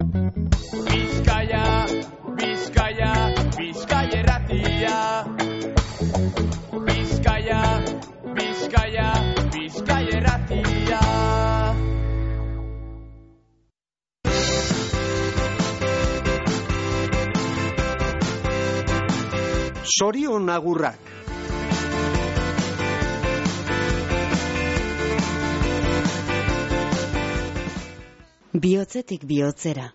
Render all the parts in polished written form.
Bizkaia, Bizkaia, Bizkaia erratia. Bizkaia, Bizkaia, Bizkaia erratia. Zorion agurrak. Bihotzetik bihotzera.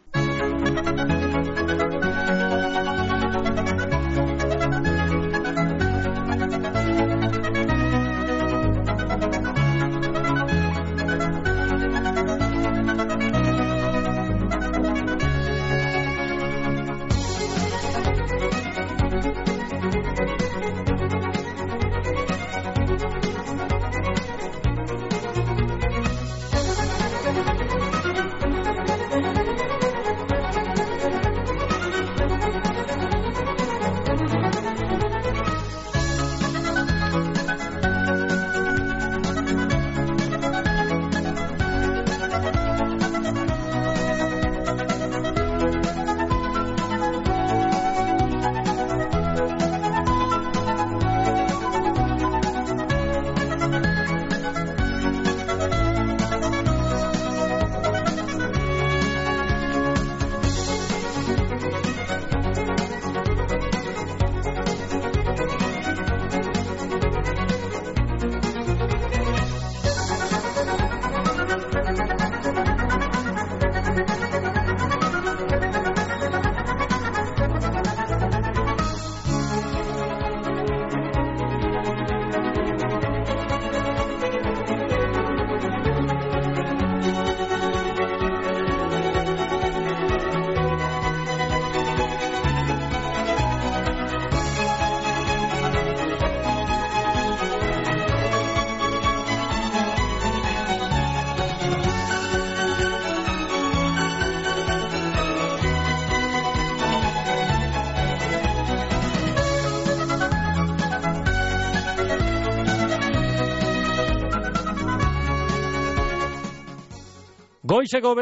Goizeko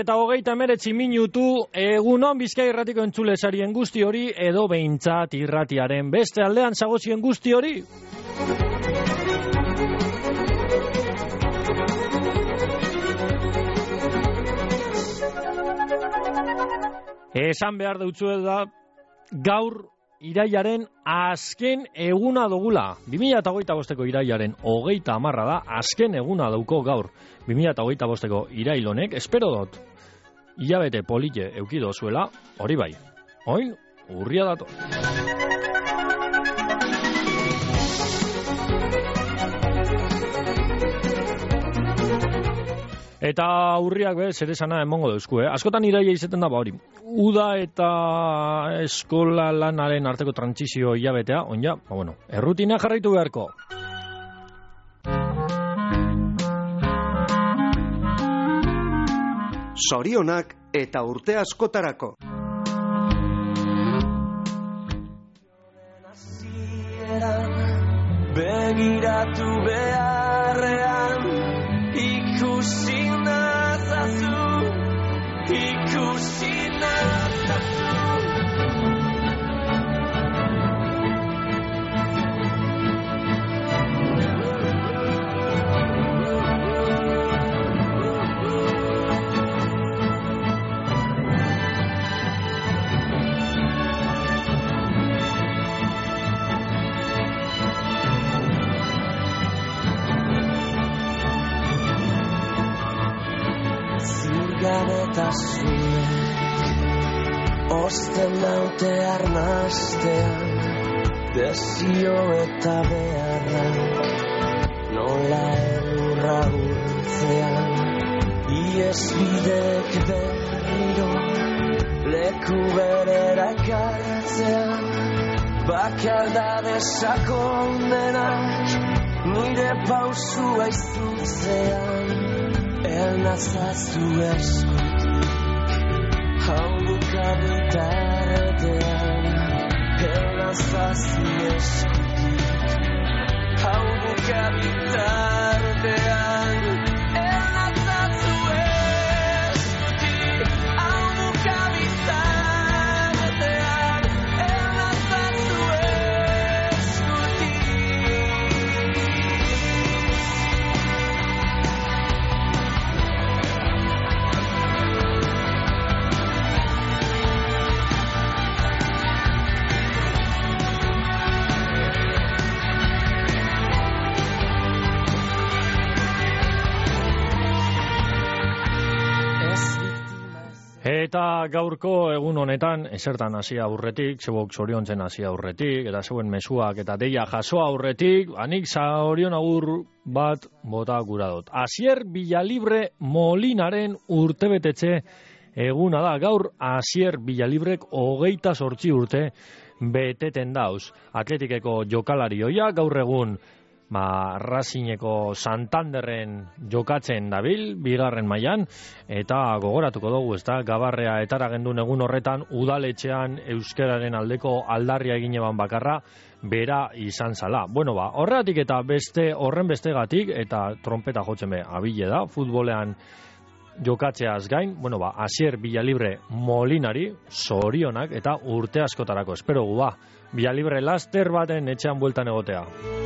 9:29 minutu, egunon Bizkaia irratiko entzule sarien guzti hori, edo behintzat irratiaren beste aldean zagozien guzti hori. Esan behar dutzu da, gaur irailaren azken eguna dugula. 2025ko irailaren 30 da, azken eguna dauko gaur. 2025ko irail honek, espero dut, hilabete polite eukido zuela, hori bai, oin urria dato. Eta urriak zer esana emongo dauzku, askotan iraila izaten da, hori. Uda eta eskola lanaren arteko trantsizio hilabetea, onja, errutina jarraitu beharko. Zorionak eta urte askotarako. Begiratu beharrean ikusi nazazu, ikusi nazazu. Eta zuek osten naute arnastean, desio eta beharrak nola elurra urtzean, iesbidek berriro leku berera ekartzean, bakardade sakondenak nire pausua izutzean, elnazazu eskutik, hau bukabitartean, elnazazu eskutik, hau bukabitartean, elnazazu eskutik, hau bukabitartean. Eta gaurko egun honetan, esertan hasi aurretik, zebok zoriontzen hasi aurretik, eta zeuen mezuak eta deia jaso aurretik, anik zorion agur bat bota gura dut. Asier Villalibre Molinaren urtebetetxe eguna da. Gaur Asier Villalibrek 28 urte beteten dauz. Atletikeko jokalari hoia, gaur egun Racingeko Santanderren jokatzen dabil, bigarren mailan, eta gogoratuko dugu, ezta, Gabarrea etara gendun egun horretan, udaletxean euskararen aldeko aldarria egin eban bakarra, bera izan zala. Bueno, horregatik eta horren bestegatik, eta trompeta jotzen be, abile da, futbolean jokatzeaz gain, Asier Villalibre Molinari, zorionak, eta urte askotarako, espero gu Villalibre laster baten etxean bueltan egotea.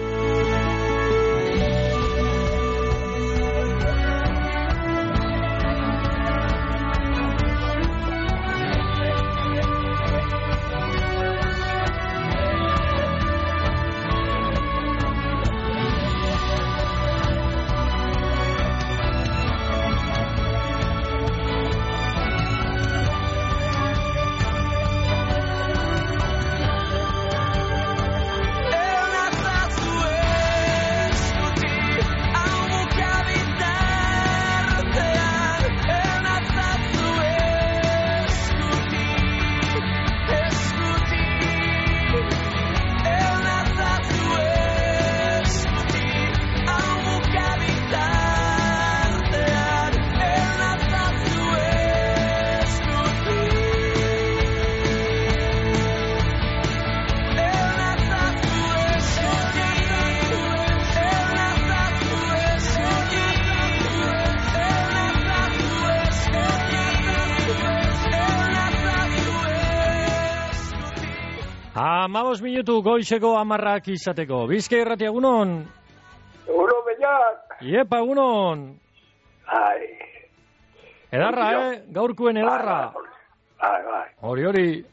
Minutu goizeko 10 izateko. Bizkai Irratia, egunon? Egunon, beñat. Iepa, egunon. Ai. Edarra, gaurkuen edarra. Bai. Hori.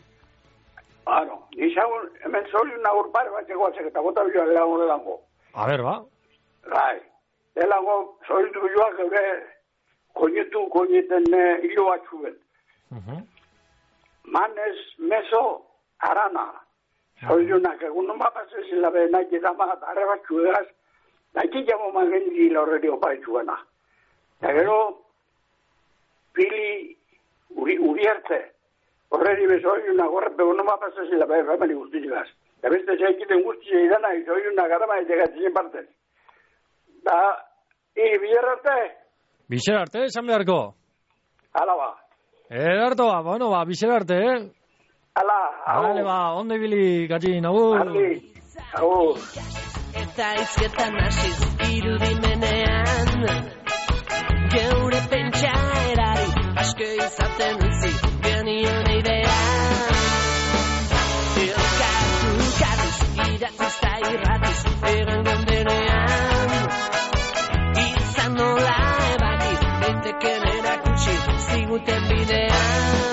Izagun, hemen zoriun nagur pare bat egoatzek eta bota biloa delango. A ber, Bai. Delango zoriun biloak eure koñeten hilo batxuen. Manez, meso, arana. Zorionak, egun non bapazezila be, nahi edama, arre batxu egaz, nahi jamo mangendi horreri opaitzuena. Eta gero, pili uriarte, horreri be zorionak, horrepe, egun non bapazezila be, famili guztizigaz. Eta beste zaikiten guztizia idana, zorionak arama etegatzen partez. Da, bilerarte? Bilerarte, esan beharko? Hala ba. Edarto bilerarte, Ala, Vale, ondo ibili, Gatxin, agur. Agur. Eta izketan hasiz irudimenean, geure pentsaerari asko izaten utzi genion idea. Zilkatuz, iratziz eta irratiz, egan gendenean, izan nola ebaki, daiteken erakutsi ziguten bidean.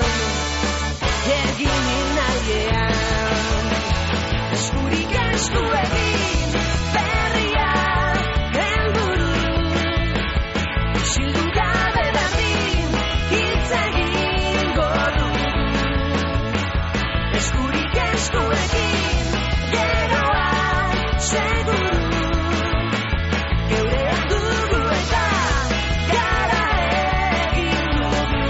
Egin nahian, eskurik esku egin, berria, helburu, isildu gabe dadin, hitz egin godu. Eskurik esku egin, geroa, seguru, geurean dugu eta gara egin dugu.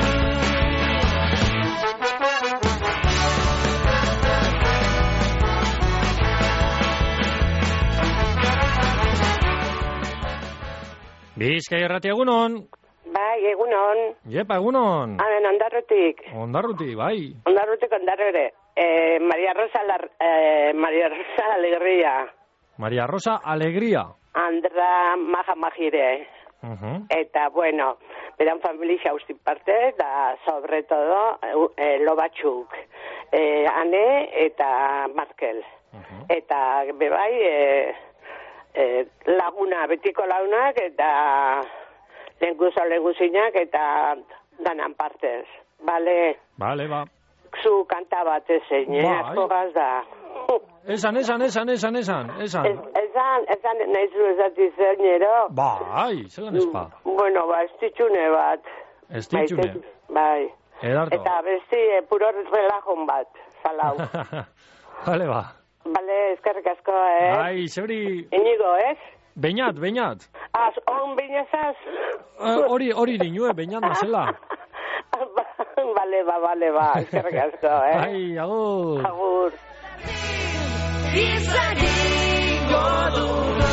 Bizkai Irratia, egunon? Bai, egunon. Iepa, egunon? Hemen, Ondarrutik. Ondarruti, bai. Ondarrutik ondarrere. Maria Rosa Alegría. Maria Rosa Alegría. Andra Maja Majire. Eta, bueno, beran familia haustin parte, da, sobre todo, Lobatxuk. Ane eta Markel. Eta, bebai, laguna, betiko lagunak, eta lehenguzinak, eta danan partez. Bale? Bale, Zu kanta bat ezein, asko gazda. Esan. Esan, nahi zu ezatizen, ero? Bai, zelan espa. Bueno, estitxune bat. Estitxune? Bai. Edarto. Eta besti puro relajon bat, salau. Vale, ba. Bale, eskerrik asko, Ai, zeuri... Inigo, ez? Beñat. On binezaz? Hori dinue, beñat nazela. Bale, eskerrik asko, Ai, agur. Agur. Izango dugu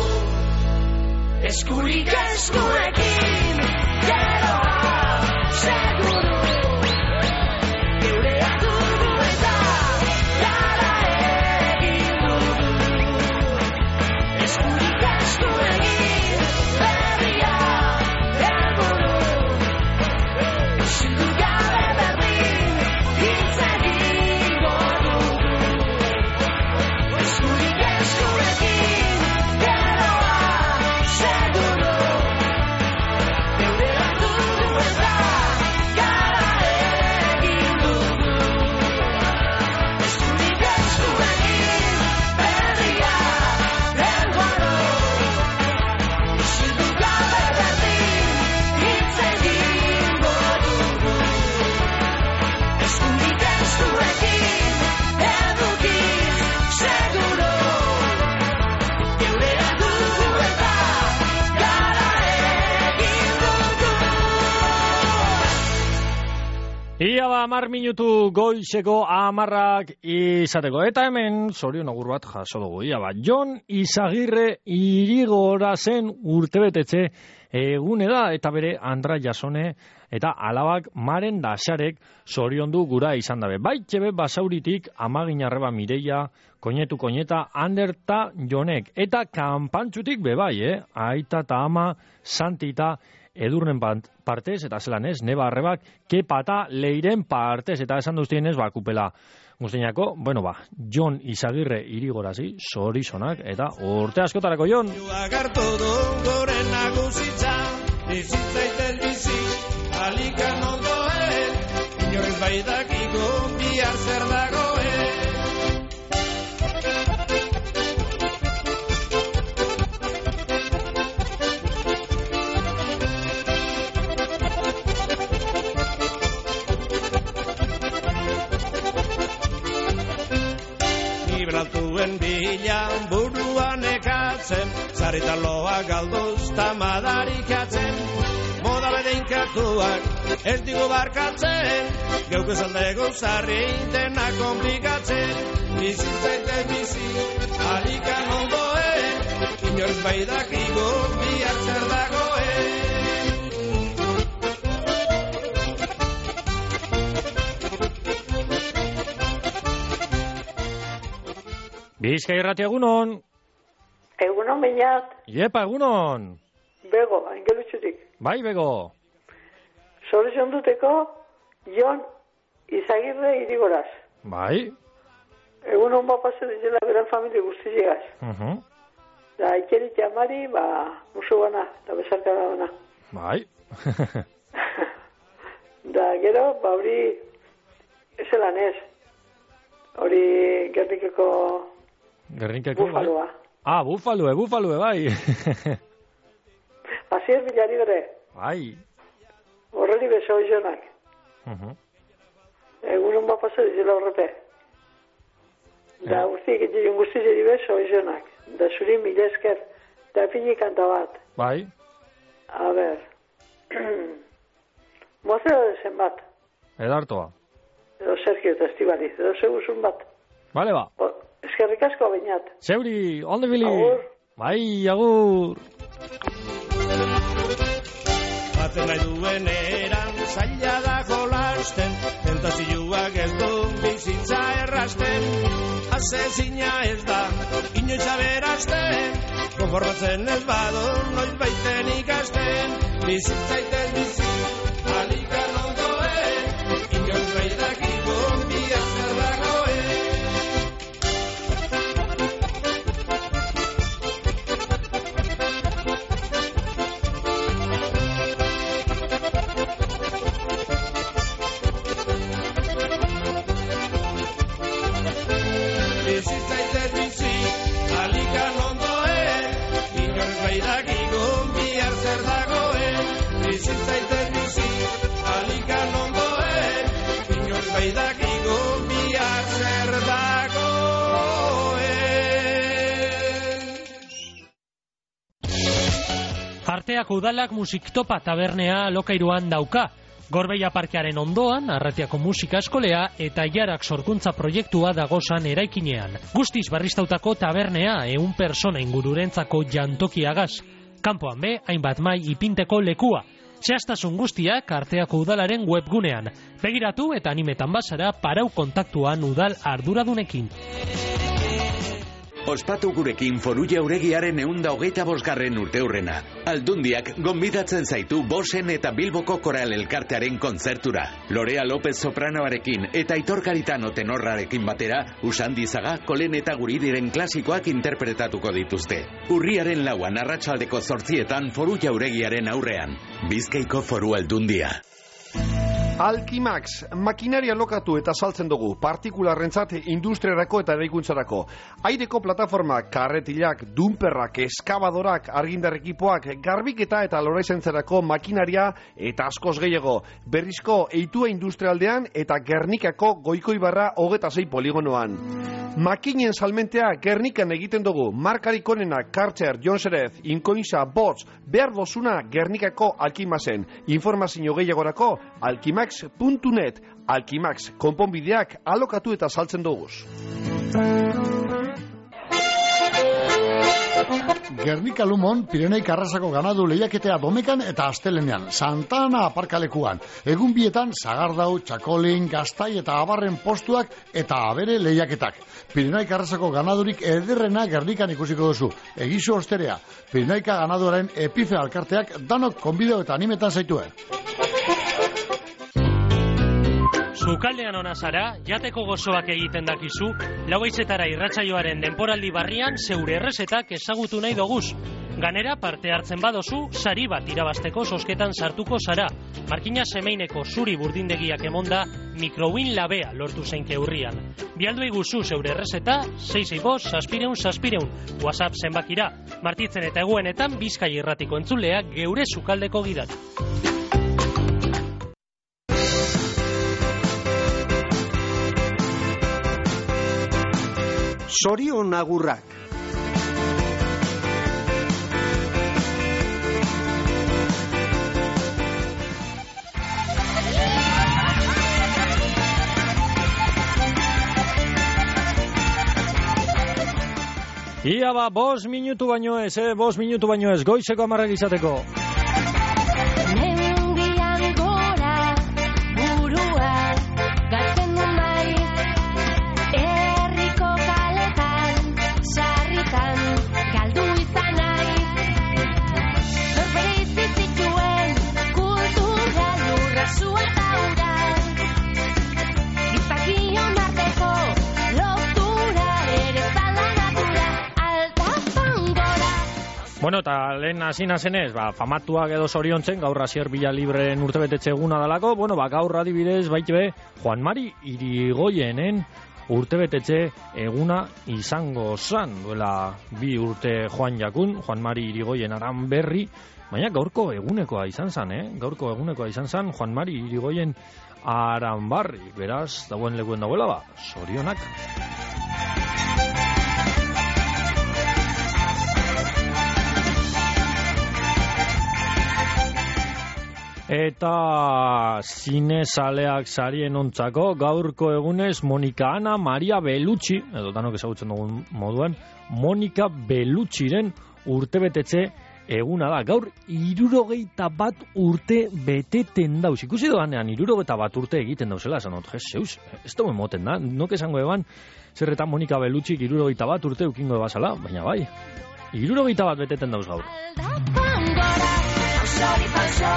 eskurik eskuekin geroa seguru geurea dugu eta gara egin dugu eskurik eskuekin berria helburu isildu gabe berdin hitz egingo dugu eskurik eskuekin geroa seguru geurea dugu eta gara egin dugu eskurik eskuekin berria helburu isildu gabe berdin hitz egingo dugu eskurik eskuekin edukiz seguro geurea dugu eta gara egin dugu Ia ba, 10 minutu goizeko 10 izateko. Eta hemen, zorion agur bat jaso dugu. Ia ba, Jon Izagirre Irigora zen urtebetetze egune da, eta bere Andra Jasone eta alabak Maren Daxarek zoriondu gura izan dabe. Baitxebe basauritik Amaginarreba Mireia, Koñetu Koñeta, Anderta Jonek, eta kanpantxutik bebai, aita eta ama Santita Edurnen partez, eta zelan ez, Neba Arrebak, Kepata Leiren partez, eta esan duztienez, kupela guztienako, bueno ba, Jon Izagirre Irigorazi, zorizonak, eta urte askotarako, Jon! Agartu du gure nagusitza, bizitzaiten bizi, alikan ondoen, inorrez baidakiko bihar zer dagoen. Gibraltuen bilan buruan ekatzen, zaritaloa galduz tamadaricatzen, moda bedeinkatuak ez digu barkatzen, geuk esan dugu zarri dena komplikatzen, bizitzaiten bizi, alikan ondoen, inorz baidakiko bihar zer dagoen. Bizkai Irrati, egunon! Egunon Beñat, Iepa, egunon! bego, angelutxutik. Bai, bego! Soluzion duteko, Jon Izagirre Irigoraz. Bai? Egunon bat pasu dizela beran familia guztiegaz. Da, ikerik amari, musu bana, da besarkada bana. Bai? Da, gero, hori, ezelan ez. Hori Gernikeko Gernikeko, bufaloa. Ah, bufalue, bai. Asier bilari bere, Bai. horreri beso izonak. Egunon bat pasu dizela horrepe. Da, guztiek egin guztiek beso izonak. Da, zuri mila esker, da fini kanta bat. Bai. A ber. Mozeo dezen bat. Edartoa. Edo Sergio eta Estibali. Edo seguzun bat. Bale ba. Eskerrik asko Beñat. Zeuri, onde bili? Agur. Bai, agur. Batzen nahi duen eran zaila da jolasten, tentazioak ez du bizitza errasten, asezina ez da inoiz aberazten, konformatzen ez badu noiz baiten ikasten, bizitzaiten bizi, alikan ondoen, inoiz baidakiko bihar zer dagoen. Bizitzaiten bizi, alikan ondoen, inorz baidakiko bihar zer dagoen. Bizitzaiten bizi, baidakigu bihar zer dagoen. Arteak udalak musiktopa tabernea Alokairuan dauka. Gorbeia parkearen ondoan, Arratiako musika eskolea eta Jarak sorkuntza proiektua dagozan eraikinean. Guztiz berriztautako tabernea 100 persona ingururentzako jantokiagaz. Kanpoan be, hainbat mai ipinteko lekua. Zehaztasun guztiak Arteako udalaren webgunean. Begiratu eta animetan bazara parau kontaktuan udal arduradunekin. Ospatu gurekin Foru Jauregiaren 125. urteurrena. Aldundiak gonbidatzen zaitu Bosen eta Bilboko Koral Elkartearen kontzertura. Lorea López sopranoarekin eta Aitor Garitano tenorrarekin batera, Usandizaga, Kolen eta Guridiren klasikoak interpretatuko dituzte. Urriaren 4 arratsaldeko 8 Foru Jauregiaren aurrean. Bizkaiko Foru Aldundia. Alkimax, makinaria lokatu eta saltzen dugu, partikularrentzat industriarako eta eraikuntzarako. Aireko plataformak, karretilak, dumperrak, eskabadorak, argindar ekipoak, garbiketa eta loraizentzarako makinaria eta askoz gehiago. Berrizko Eitua industrialdean eta Gernikako Goikoibarra 26 poligonoan. Makinen salmentea Gernikan egiten dugu, markarik onenak Kartzer, Jonserez, Inkoinza, Bots, behar dozuna Gernikako Alkimaxen. Informazio gehiagorako alkimax.net. Alkimax, konponbideak alokatu eta saltzen duguz. Gernika Lumon, Pireneik Arrasako ganadu lehiaketea Domekan eta Astelenean, Santana aparkalekuan. Egun bietan, Sagardau, Txakolin, Gaztai eta Abarren postuak eta abere lehiaketak. Pireneik Arrasako ganadurik ederrena Gernikan ikusiko duzu. Egizu osterea, Pireneika ganaduaren Epife alkarteak danok konbideo eta animetan zaituen. Sukaldean ona zara, jateko gozoak egiten dakizu, 4:00 irratsaioaren denporaldi barrian zeure errezetak ezagutu nahi doguz. Ganera parte hartzen badozu, sari bat irabazteko zozketan sartuko zara. Markina semeineko zuri burdindegiak emonda, mikrowin labea lortu zeinke urrian. Bialdu iguzu zeure errezeta, 665-600-600, WhatsApp zenbakira. Martitzen eta eguenetan Bizkai irratiko entzuleak geure sukaldeko gidat. Zorion agurrak. Ia ba, 5 minutu baino ez, 5 minutu baino ez, goizeko 10 izateko. Bueno, eta lehen hasina zenez, famatuak edo zoriontzen, gaur Asier Villa Libreen urtebetetze eguna dalako, gaur adibidez baitbe Juan Mari Irigoyenen urtebetetze eguna izango zan, duela 2 urte joan jakun, Juan Mari Irigoyen aran berri, baina gaurko egunekoa izan zan, gaurko egunekoa izan zan, Juan Mari Irigoyen aran barri, beraz, dagoen lekuen dagoela, zorionak. Eta zinezaleak sarien ontzako gaurko egunez Monika Ana Maria Bellucci, edo danok ezagutzen dugun moduan, Monika Bellucciren urtebetetze eguna da. Gaur 61 urte beteten dauz. Ikusi doanean 61 urte egiten dauzela, esan dut, zeus, ez dugu emoten da, nok esango eban, zerretan Monika Bellucci 61 urte ukingo ebazala, baina bai, 61 beteten dauz gaur. Sorry,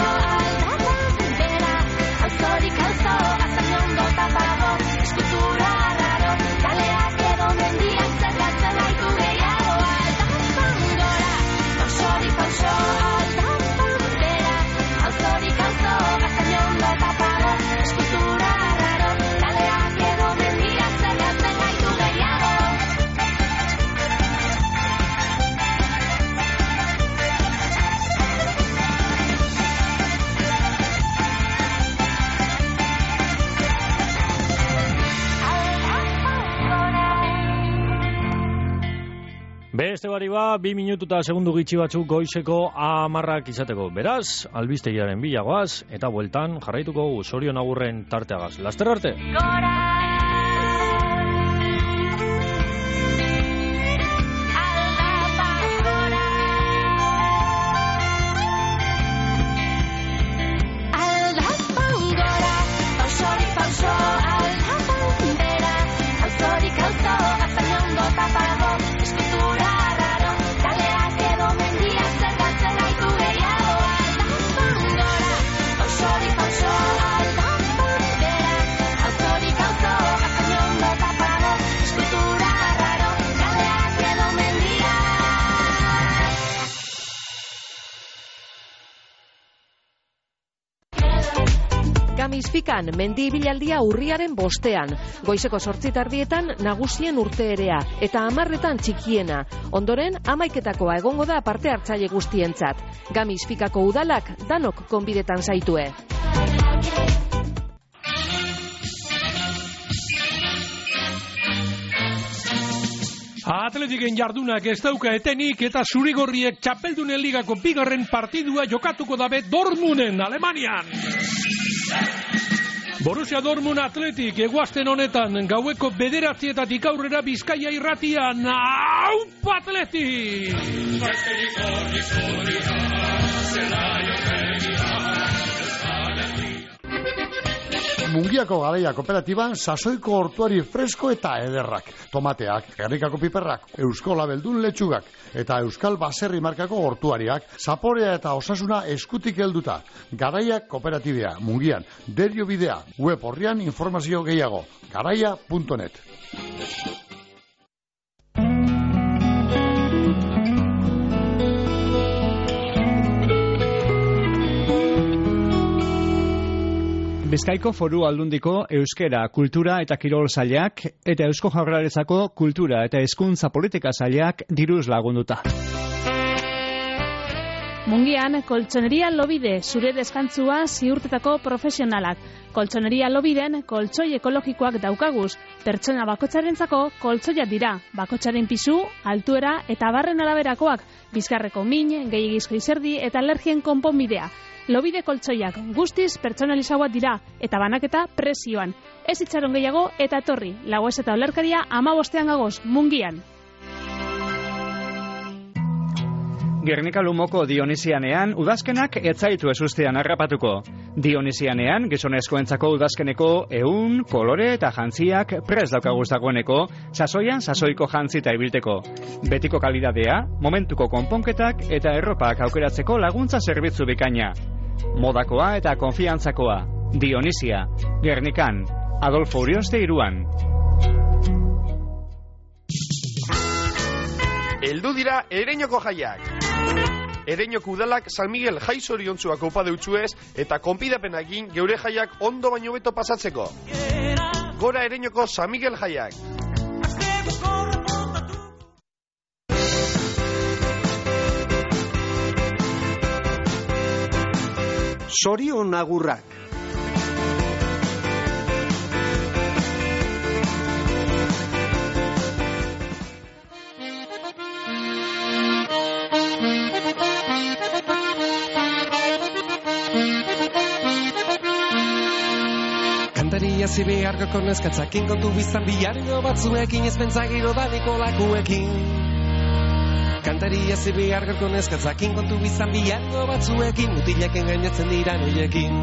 calzo, hasta ñondo tapado, escultura raro, kaleak edo mendiak zergatzen gaitu gehiago, aldapangora, sorry, aldapangera, sorry, calzo, hasta ñondo tapado, escultura raro, kaleak edo mendiak zergatzen gaitu gehiago. Beste bari 2 minutu eta segundu gitxi batzuk goizeko 10 izateko. Beraz, albistegiaren bilagoaz eta bueltan jarraituko Sorion Agurren tarteagaz. Laster arte! Gamisfikan mendi ibilaldia urriaren 5ean. Goizeko 8:00 nagusien urteerea eta 10:00 txikiena. Ondoren 11:00 egongo da parte hartzaile guztientzat. Gamisfikako udalak danok konbidetan zaitue. Atletiken jardunak ez dauka etenik eta zurigorriek txapeldunen ligako 2. partidua jokatuko dabe Dortmunden, Alemanian. Borussia Dortmund Atletik eguazten honetan gaueko 9:00 aurrera Bizkaia irratian. Aupa Atletik! Mungiako Garaia kooperatiban sasoiko hortuari fresko eta ederrak. Tomateak, Gernikako piperrak, Eusko Labeldun letxugak eta Euskal Baserri markako hortuariak, zaporea eta osasuna eskutik helduta. Garaia kooperatibea, Mungian, Derio bidea, web horrian informazio gehiago, garaia.net. Bizkaiko Foru Aldundiko Euskera, Kultura eta Kirol Sailak eta Eusko Jaurlaritzako Kultura eta Hezkuntza Politika Sailak diruz lagunduta. Mungian, Koltsoneria Lobide, zure deskantzua ziurtetako profesionalak. Koltsoneria Lobiden, koltsoi ekologikoak daukaguz. Pertsona bakotsarentzako koltsoiak dira. Bakotsaren pisu, altuera eta barren araberakoak. Bizkarreko min, gehiagizko izerdi eta alergien konponbidea. Lobide koltsoiak guztiz pertsonalizagoak dira eta banaketa prezioan. Ez itxaron gehiago eta etorri. Lagoez eta olerkaria 15 gagoz, Mungian. Gernika Lumoko Dionisianean udazkenak etzaitu ezustean harrapatuko. Dionisianean gizonezkoentzako udazkeneko ehun, kolore eta jantziak prest daukaguz dagoeneko, sasoian sasoiko jantzita ibilteko. Betiko kalidadea, momentuko konponketak eta erropak aukeratzeko laguntza zerbitzu bikaina. Modakoa eta konfiantzakoa. Dionisia, Gernikan, Adolfo Urioste 3. Heldu dira Ereñoko jaiak. Ereñoko udalak San Miguel jai zoriontzuak opa deutsuez eta konpidapenagin geure jaiak ondo baino beto pasatzeko. Gora Ereñoko San Miguel jaiak. Sorion Agurrak. Kantaria zibe argoko neskatzakin kontu biztan biharino batzuekin ez bentzagiro daniko lakuekin. Kantaria zibe argoko neskatzakin kontu biztan biharino batzuekin mutileken gainatzen dira noiekin.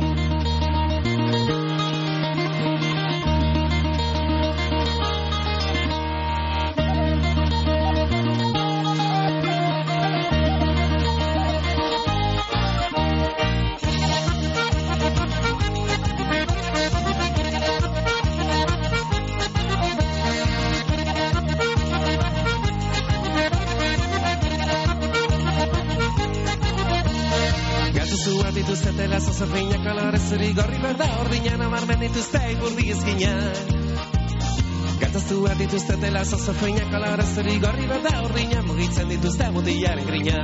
Dituztetela zozofeinak kolore zuri gorri berda ordinan amarmen dituzte iburdi ezkina. Gataztua dituztetela zozofeinak kolore zuri gorri berda ordinan mugitzen dituzte mutilaren grina.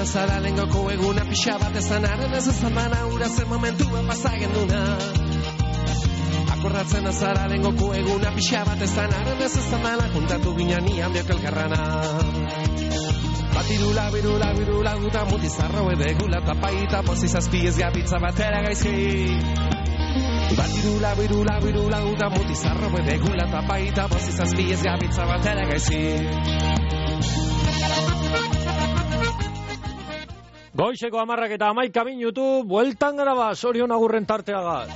zara lengoko eguna pixa bat ezan haren ez ezan mana ura zen momentua pasagen duna. Akordatzen azara lengoko eguna pixa bat ezan haren ez ezan mana juntatu ginen nian biok elkarrana. Batirula, birula, guta mutizarro edegula tapaita pozi zazpiez gabitza batera gaizki. Batirula, birula, guta mutizarro edegula tapaita pozi zazpiez gabitza batera gaizki. Goizeko 10:11 minutu, bueltan gara ba, Sorion Agurren tarteagaz.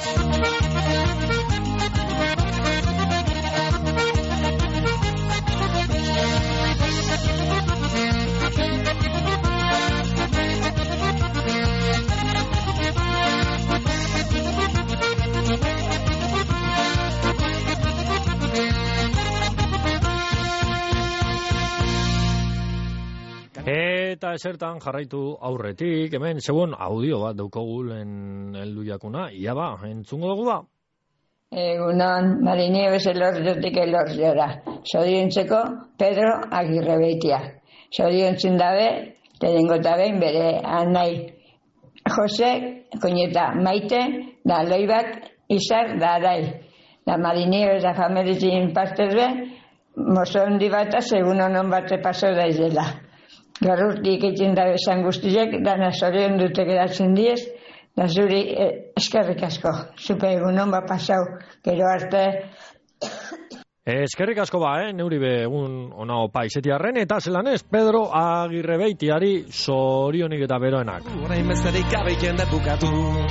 Eta esertan jarraitu aurretik, hemen zegoen audio bat daukagu lehen heldu jakuna, ia ba, entzungo dugu ba? Egunon, Marinieves elorriotik elorriora. Zoriontzeko Pedro Agirrebeitia. Zoriontzun dabe, lehenengo eta behin bere anai Jose, koñeta Maite, da Loibak, Izar, da Arai. Da Marinieves da familizin pastelbe, mozondi bat, segun honon bate paso da izela. Garurtik egin da esan guztiek, dana zorion dute geratzen diez, da zuri eskerrik asko. Zupe egunon bat pasau, gero arte. Eskerrik asko ba, neuri be egun ona opa izetiarren, eta zelan ez, Pedro Agirrebeitiari zorionik eta beroenak. Orain besterik gabe jende bukatu.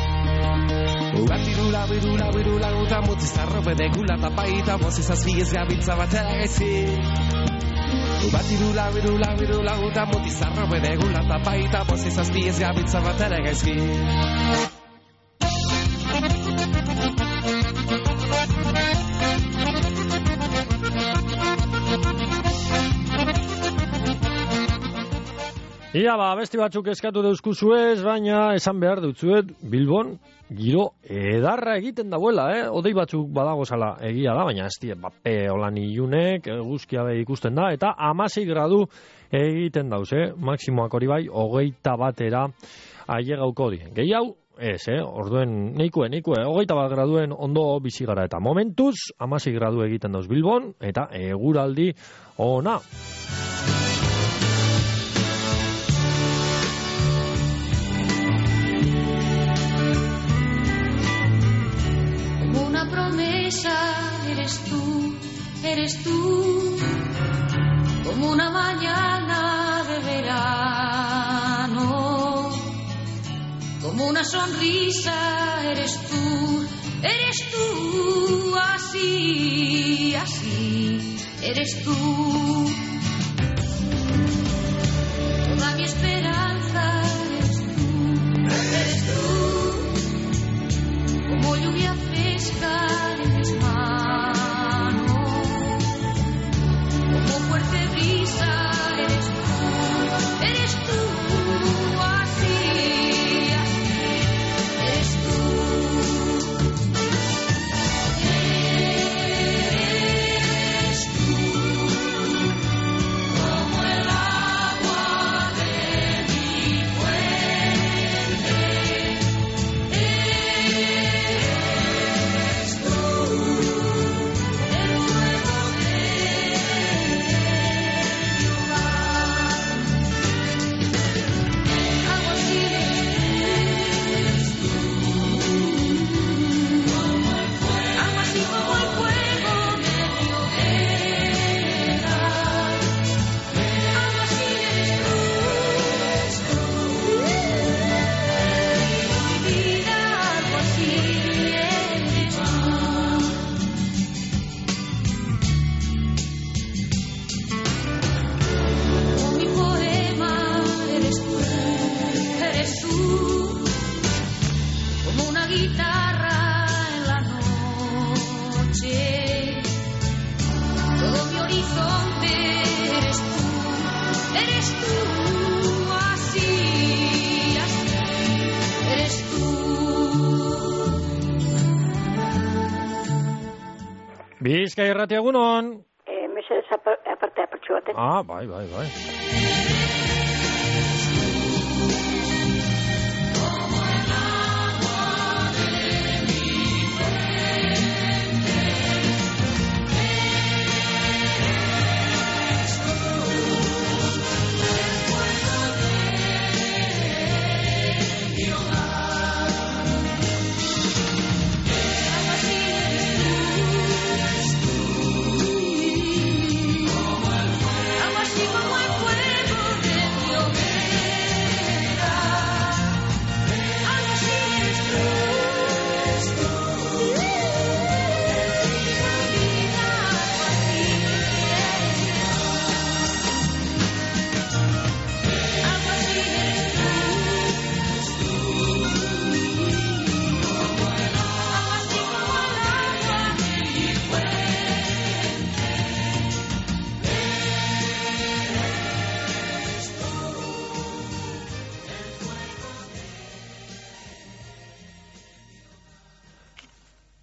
Birula, guta mutizarro bedegula tapaita bozi zazpiez gabitza batera gaizki. Batirula, guta mutizarro bedegula tapaita bozi zazpiez gabitza batera gaizki. Ia ba, besti batzuk eskatu deuskuzuez, baina esan behar dutzuet Bilbon giro edarra egiten dauela, Odei batzuk badagozala egia da, baina ez die, bape holan ilunek, eguzkia be ikusten da, eta 16 gradu egiten dauz, Maximoak hori bai, 21 ailegauko di. Gehi hau, ez, orduen neikue, 21 graduen ondo bizi gara, eta momentuz 16 gradu egiten dauz Bilbon, eta eguraldi ona. Eres tú, como una mañana de verano, como una sonrisa, eres tú, así, eres tú. Toda mi esperanza, eres tú, como lluvia fresca en mis manos. Fuerte brisa, eres tú, así, eres tú. Eres tú, como el agua de mi fuente. Eres tú, el fuego de Bizkai Irratia egunon. Mesedez aparte apurtxu baten. Bai.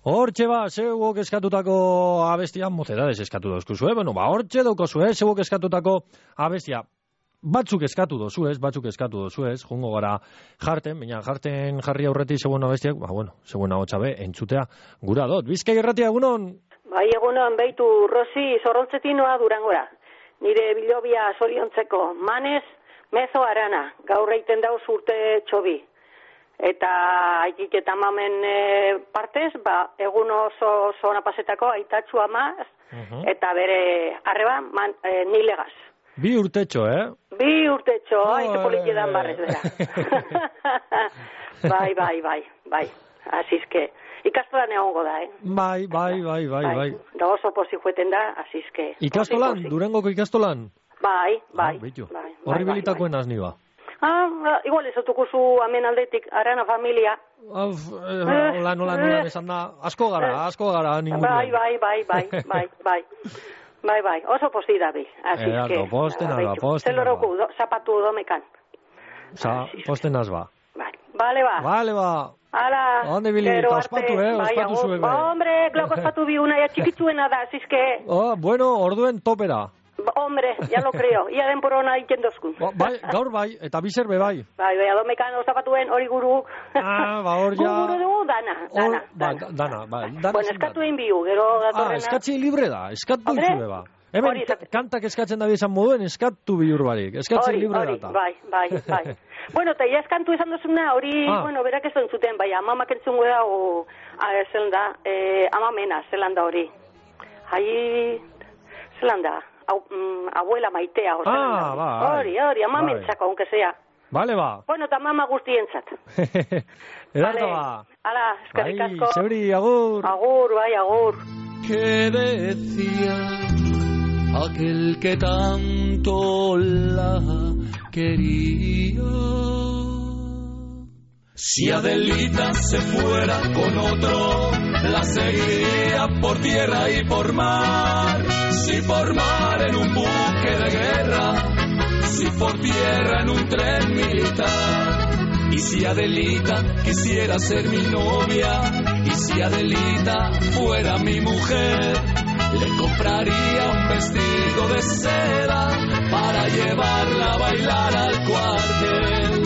Hortxe zeuok eskatutako abestia, mozedades eskatu dozkuzu, bueno, hortxe daukozu, zeuok eskatutako abestia. Batzuk eskatu dozu ez, jungo gara jarten, baina jarten jarri aurretik zegoen abestiak, zegoen ahotsabe, entzutea gura dot. Bizkai Irratia, egunon? Bai, egunon, beitu, Rosi, zorroltzetinoa Durangora. Nire bilobia zoriontzeko, manez, mezo arana, gaur reiten dauz urte txobi. Eta aikik eta mamen partez, egun oso zona pasetako aitatxu amaz, eta bere arreba nilegaz. Bi urtetxo, Bi urtetxo, que politxedan barrez bera. Bai. Asizke, ikastolan egongo da, Bai. Da oso posi jueten da, asizke. Ikastolan? Durangoko ikastolan? Bai. Horri bilitakoen azni ba. Igual ezotukuzu amen aldetik, arana familia. Nola esan da, asko gara, ningunean. Bai, oso posti da bi. Posten azba. Zeloroku, zapatu domekan. Posten azba. Bale ba. Ala, onde bilin, ospatu zuek. Hombre, kloko ospatu bi una, txikitzuena da, zizke. Bueno, orduen topera. Hombre, ya lo creo. Ia denporona iken dozkun. Gaur bai, eta bizerbe bai. Bai, adomekan zapatuen hori guru. Hor ja. Guru dugu, dana. Bueno, eskatu egin biu, gero datorrena. Eskatzi libre da, eskatu izue ba. Hemen, kantak eskatzen da bizan moduen, eskatu bihur barik. Eskatzi libre da. Bai. Bueno, eta ia eskantu izan dozuna, hori, berak ez entzuten, bai, amamak entzungo da, zelan da, amamena, zelan da hori. Zelan da. Abuela maitea, hori, amamentzako, aunque sea. Vale, ba. Bueno, eta mama guztientzat. Edarta ba. Hala, eskerrik asko. Zeuri, agur. Agur. ¿Qué decía aquel que tanto la quería? Si Adelita se fuera con otro, la seguiría por tierra y por mar. Si por mar en un buque de guerra, si por tierra en un tren militar. Y si Adelita quisiera ser mi novia, y si Adelita fuera mi mujer, le compraría un vestido de seda para llevarla a bailar al cuartel.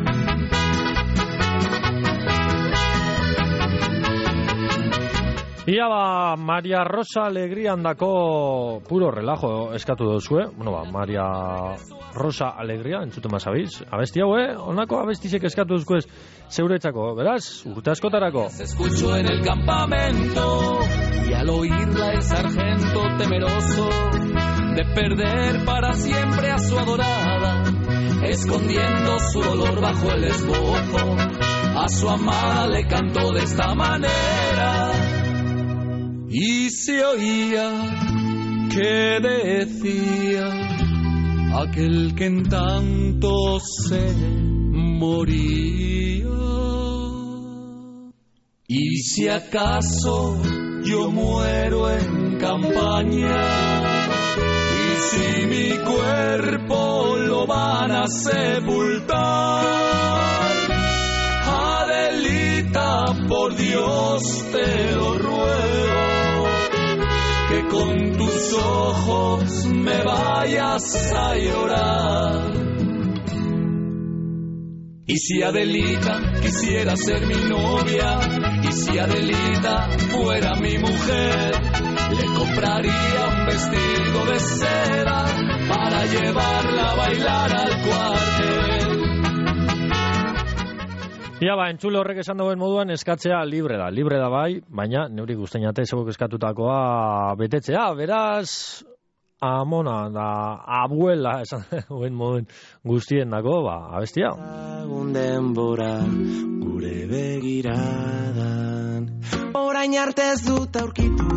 Ia ba, Maria Rosa Alegrian dako puro relajo eskatu dozue. Maria Rosa Alegria, entzuten mazabiz. Abesti hau, honako abestizek eskatu dozue zeuretzako, beraz, urte askotarako. Se escuchó en el campamento y al oírla el sargento temeroso de perder para siempre a su adorada, escondiendo su dolor bajo el esbozo, a su amada le cantó de esta manera. Y se oía que decía aquel que en tanto se moría. Y si acaso yo muero en campaña, y si mi cuerpo lo van a sepultar, Adelita, por Dios te lo ruego, que con tus ojos me vayas a llorar. Y si Adelita quisiera ser mi novia, y si Adelita fuera mi mujer, le compraría un vestido de seda para llevarla a bailar al cuartel. Ia ba, entzule horrek esan dagoen moduan eskatzea libre da bai, baina neuri guztainate zebok eskatutakoa betetzea, beraz, amona da abuela esan dagoen moduen guztien dago, abestia. Egun denbora gure begiradan, orain arte ez dut aurkitu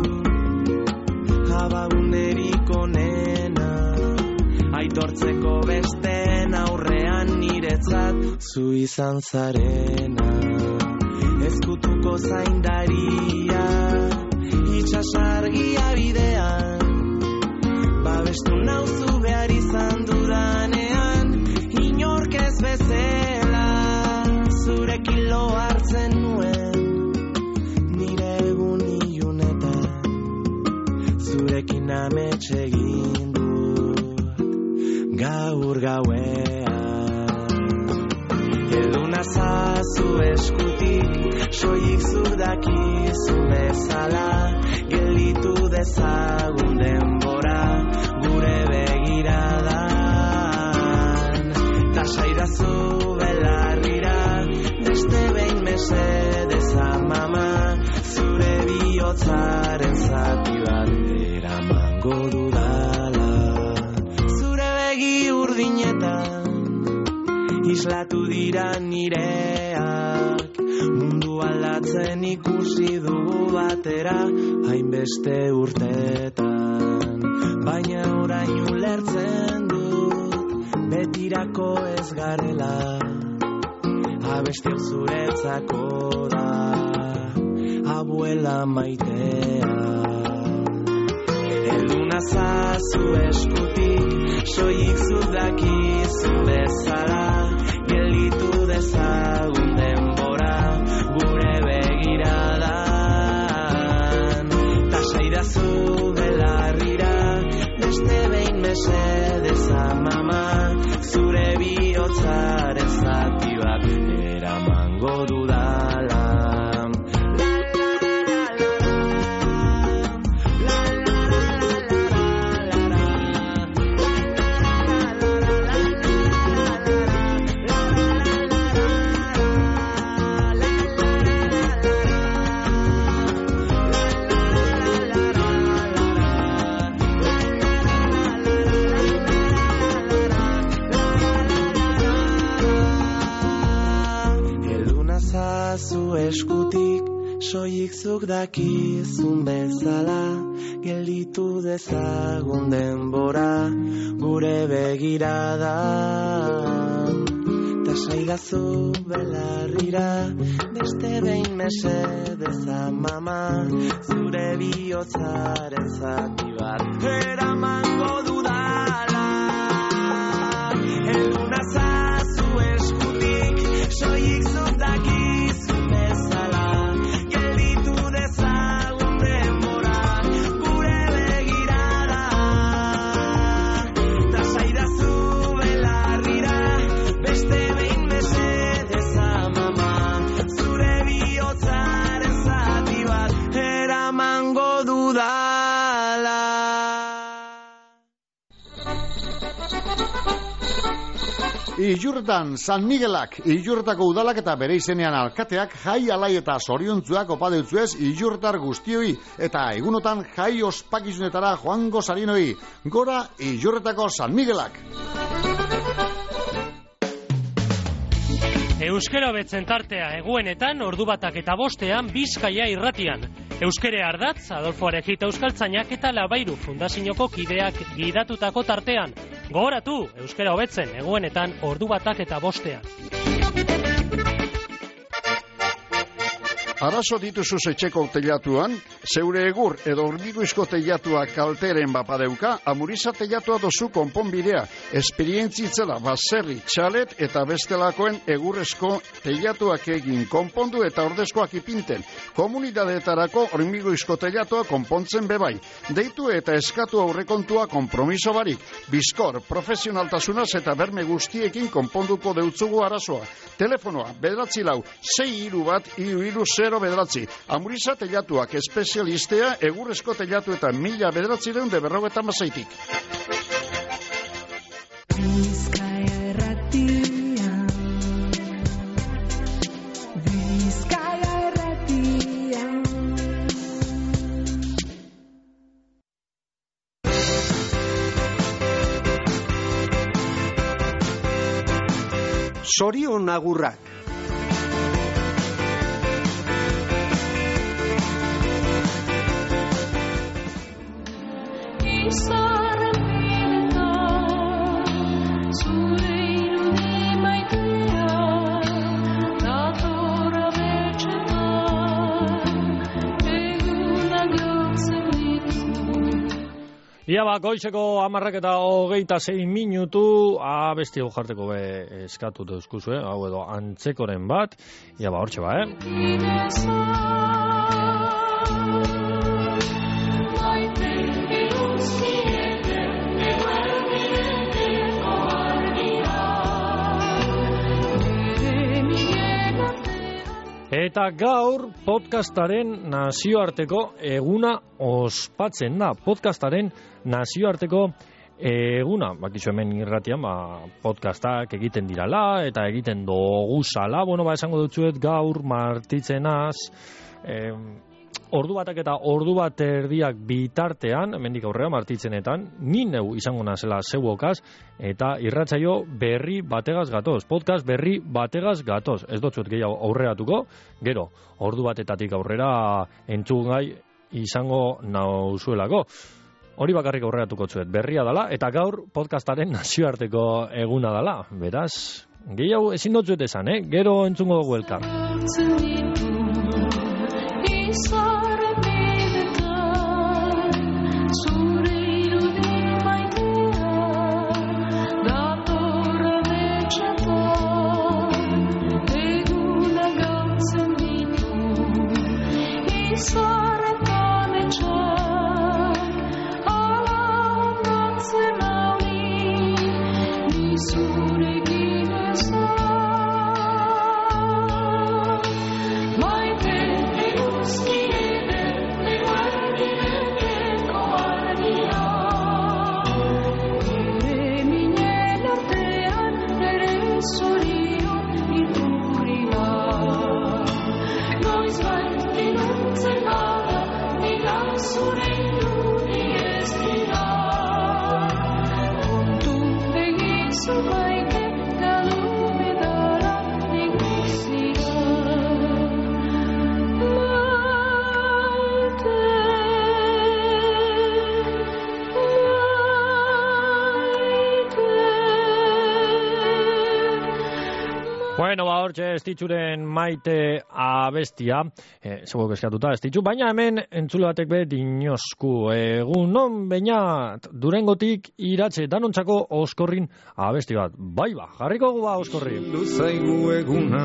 abagunerik onena, aitortzeko besteen aurrean niretzat zu izan zarena. Ezkutuko zaindaria itxasargia bidean, babestu nauzu behar izan dudanean, inork ez bezala zurekin lo hartzen nuen, nire egun amets egin dut gaur gauean. Heldu nazazu eskutik, soilik zuk dakizu bezala, gelditu dezagun denbora gure begiradan. Tasaidazu belarrira, beste behin mesedez amama, zure bihotzaren zati bat eramango dudala. Zure begi urdinetan islatu dira nireak, mundu aldatzen ikusi dugu batera hainbeste urtetan, baina orain ulertzen dut betirako ez garela, abesti zuretzako da abuela maitea. Heldu nazazu eskutik, soilik zuk dakizu bezala, gelditu dezagun denbora gure begiradan. Tasaidazu belarrira, beste behin mesedez amama, zure bihotzaren zati bat eramango dudala. Zu eskutik, soilik zuk dakizun bezala, gelditu dezagun denbora gure begiradan. Tasaidazu belarrira, beste behin mesedez amama, zure bihotzaren zati bat eramango dudala. Heldu nazazu eskutik, soilik zuk dakizun bezala, gelditu dezagun denbora gure begirada. Tasaidazu belarrira, beste behin mesedez amama, zure bihotzaren zati bat eramango dudala. Ilurretan San Miguelak, Ilurretako udalak eta bere izenean alkateak jai alai eta zoriontzuak opa deutzuez Ilurretar guztioi eta egunotan jai ospakizunetara joango zarinoi. Gora Ilurretako San Miguelak! Euskera betzen tartea eguenetan, ordu batak eta bostean, Bizkaia irratian. Euskere ardatz, Adolfo Arejita Euskaltzainak eta Labairu Fundazioko kideak gidatutako tartean. Gogoratu, euskera hobetzen eguenetan, ordu batak eta bostean. Arazo dituzuz etxeko teilatuan, zeure egur edo hormiguizko teilatua kalteren bapadeuka, Amuriza teilatua dozu konponbidea, esperientzitzela baserri, txalet eta bestelakoen egurrezko teilatuak egin konpondu eta ordezkoak ipinten. Komunidadeetarako hormiguizko teilatua konpontzen bebai. Deitu eta eskatu aurrekontua konpromiso barik. Bizkor, profesionaltasunaz eta berme guztiekin konponduko deutzugu arazoa. Telefonoa, 9-4-6-3-1-3-0 bederatzi. Amuriza teilatuak espezialistea egurrezko teilatu eta 1956-tik. Bizkaia erratia, Bizkaia erratia. Zorion agurrak. Ia ba, goizeko 10:26 minutu, abesti hau jarteko be eskatu deuzkuzu, hau edo antzekoren bat, ia ba, hortxe ba, Eta gaur podcastaren nazioarteko eguna ospatzen da. Podcastaren nazioarteko eguna, bakizu hemen irratian, podcastak egiten dirala eta egiten doguzala. Esango dutzuet gaur martitzenaz, ordu batak eta ordu bat erdiak bitartean, hemendik aurrera martitzenetan, ni neu izango nazela zeuokaz, eta irratsaio berri bategaz gatoz, podcast berri bategaz gatoz. Ez dutzuet gehiago aurreratuko, gero, ordu batetatik aurrera entzugai izango nauzuelako. Hori bakarrik aurreratuko zuet, berria dala, eta gaur podcastaren nazioarteko eguna dala. Beraz, gehiago ezin dutzuet esan, gero entzungo dugu elkar. Hortxe estitxuren maite abestia, zegoek eskatuta estitxu, baina hemen entzule batek be dinosku. Egun non, bainat, Durengotik iratxe danontzako Oskorrin abesti bat. Bai ba, jarriko gu ba Oskorri. Luzaigu eguna,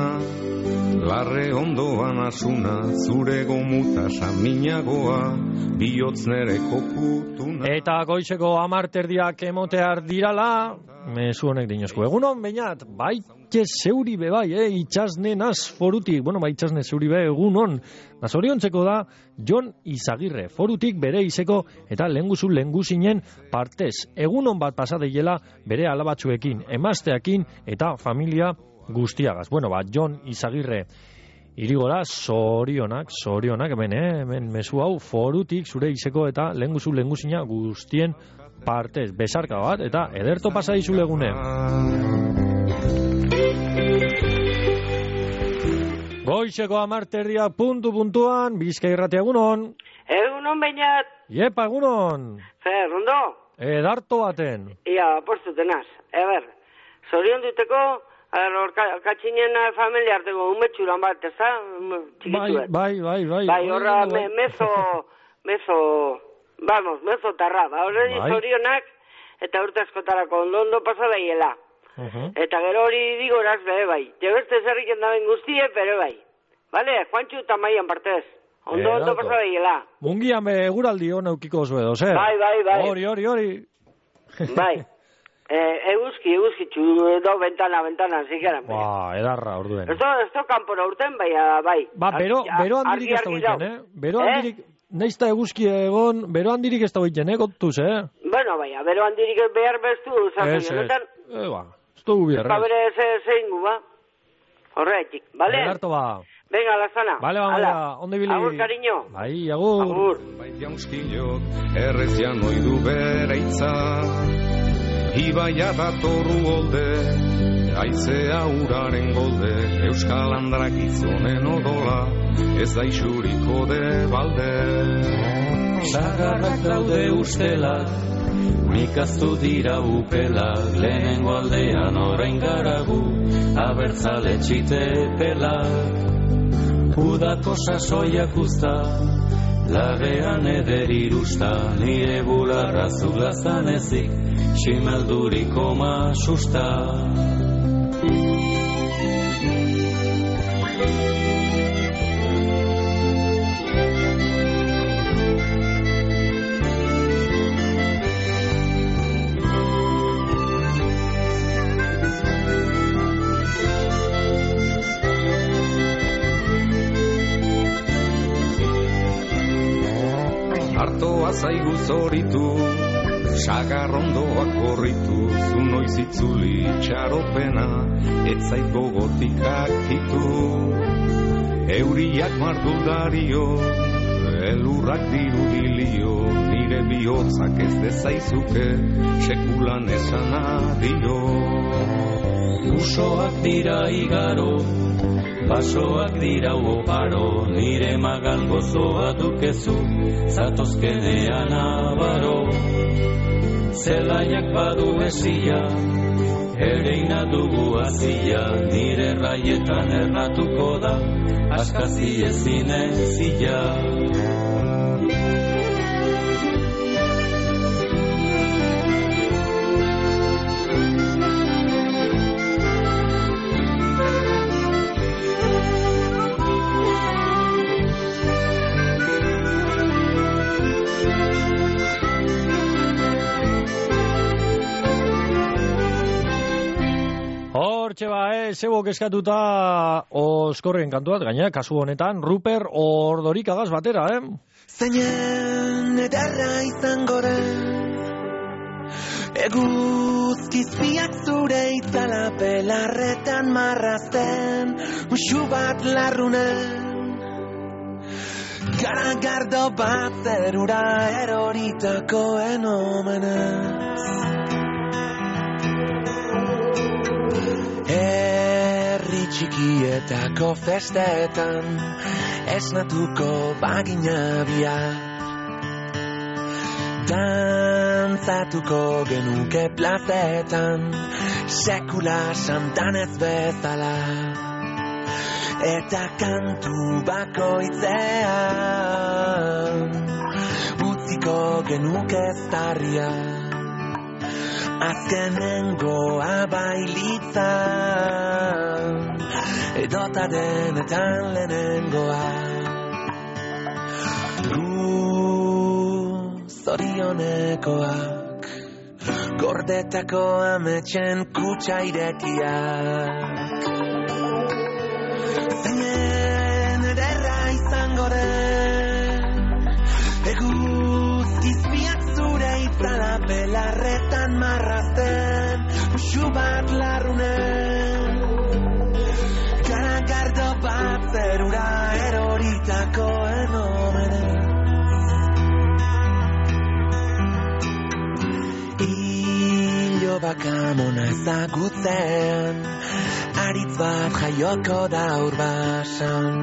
larre ondoan asuna, zure gomuta saminagoa, bihotz nere kokutuna. Eta goizeko 10 erdiak emotear dirala, mezu honek dinosku. Egun non, bainat, bai, zeuri be bai, itxasne naz forutik, itxasne zeuri be egun on, nazoriontzeko da Jon Izagirre, forutik bere izeko eta lenguzinen partez, egun on bat pasadeiela bere alabatzuekin, emazteakin eta familia guztiagaz. Jon Izagirre irigora zorionak, hemen mezu hau forutik zure izeko eta lenguzina guztien partez, besarka bat eta ederto pasadizu legune. Goizeko 10 erdia puntuan, Bizkai Irratia egunon. Egunon bainat. Iepa egunon. Zer, ondo? Edarto baten. Ia, postutenaz. Zorion duteko, katxinen familia arteko umetxuran bat, ez da? Bai. Bai, horra mezo tarra. Horredi zorionak, eta urte askotarako ondo pasadaiela. Eta gero hori digoraz, bai. Jebeste zerriken daben guztie, pero bai. Bale, Juantxu eta Maian partez. Ondo pasadaiela. Mungian eguraldi hona eukiko zue, doze? Bai. Hori. Bai. Eguzki, txudo, ventana, zikeran. Edarra, orduen. Esto kanpora urten, bai. Bero handirik ez da hoiten, Bero handirik, neizta eguzki egon, bero handirik ez da hoiten, kontuz, Bueno, bai, bero handirik behar bestu, zaten, honetan. Ez dugu bihar, Bere zein gu, ba. Horretik, bale? Edarto ba. Venga, lazana. Bale, onde bili. Agur, cariño. Bai, agur. Bait jaunskilok, errezian oidu bereitza. Ibaia datorru golde, aizea uraren golde, Euskal Andrak izonen odola, ez da isuriko de balde. Sagarrak daude ustela, mikaztu dira upela, lehenengo aldean orain garagu, abertzale txitepela. Udako sasoiak usta, labean eder irusta, nire bularra zulazan ezik, ximelduriko masusta. Artoa zaigu zoritu, sagarrondoak korritu, zu noiz itzuli txaropena, ez zait gogotikak ditu. Euriak mardu dario, elurrak dirudilio, nire bihotzak ez dezaizuke, sekulan esan adio. Usoak dira igaro, basoak dira oparo, nire magan gozoa dukezu, zatozkenean abaro. Zelaiak badu esia, ereina dugu azia, nire raietan ernatuko da, askazi ezin ezia. Hortxe zebok eskatuta oskorren kantuat, gaina kasu honetan Ruper Ordorikagaz batera, Zeinen ederra izango den, eguzkizpiak zure itzala belarretan marrazten, musu bat larrunen, garagardo bat zerura eroritakoen omenez. Herri txikietako festetan esnatuko bagina bihar, dantzatuko genuke plazetan sekula santanez bezala, eta kantu bakoitzean utziko genuke zarria, azkenengoa bailitzan, edota denetan lehenengoa. Gu zorionekoak, gordetako ametxen kutsa irekiak. Zeinen ederra izango den, eguzkizpiak zure itzala belarretan marrazten, musu bat larrunen, garagardo bat zerura eroritakoen omenez. Ilo bakamona ezagutzen, aritz bat jaioko da urbasan,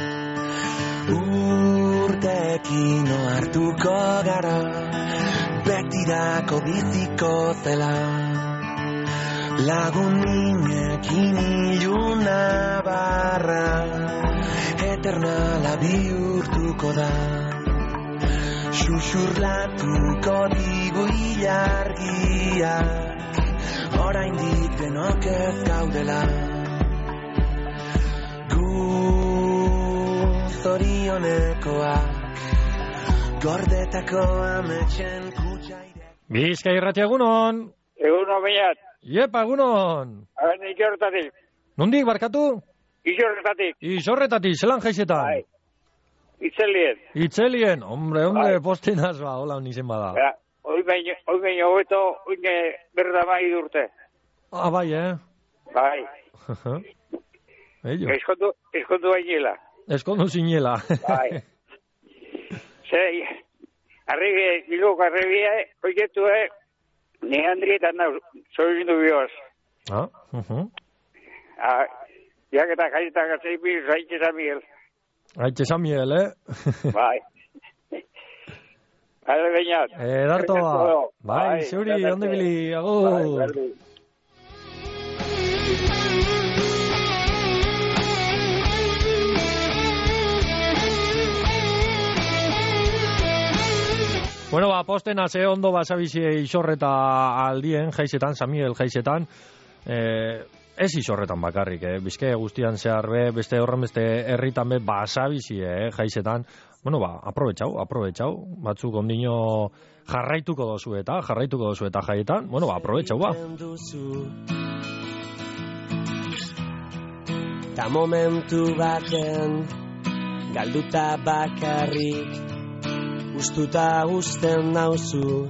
urteekin ohartuko gara, betirako biziko zela, lagun minekin iluna barra, eternala bihurtuko da, xuxurlatuko digu ilargiak, oraindik denok ez gaudela, gu zorionekoak, gordetako ametxen kutsa. Bizkai Irratia, egunon. Egunon, Beñat. Iepa, egunon. Isorretatik. Nondik, barkatu? Isorretatik. Isorretatik, zelan jaizetan? Bai. Itzelien. Itzelien, hombre, postinaz ba, hola nizen bada. Ja, hoi baino hobeto, oine berda bai durte. Ah, bai, Bai. Ello. Eskondu bainela. Eskondu zinela. Bai. Zei, bilboko arrebia, oietu, ni handrietan nau, zorindu bioz. Ah, Jaketa gaitetak atzeipi, zaitxe Samuel. Aitxe Samuel, Bai. Bale, Beñat. Darto ba. Bai, zeuri, onde bili, agur. Bueno, ba, postena ze ondo basabizie isorreta aldien, jaizetan, Samuel jaizetan, ez isorretan bakarrik, Bizkaia guztian zehar be, beste horren beste herritan be, basabizie, jaizetan, bueno, ba, aprobetxau, batzuk ondino jarraituko dozu eta jaietan, bueno, ba, aprobetxau, ba. Ta momentu baten, galduta bakarrik, Gustuta usten nauzu.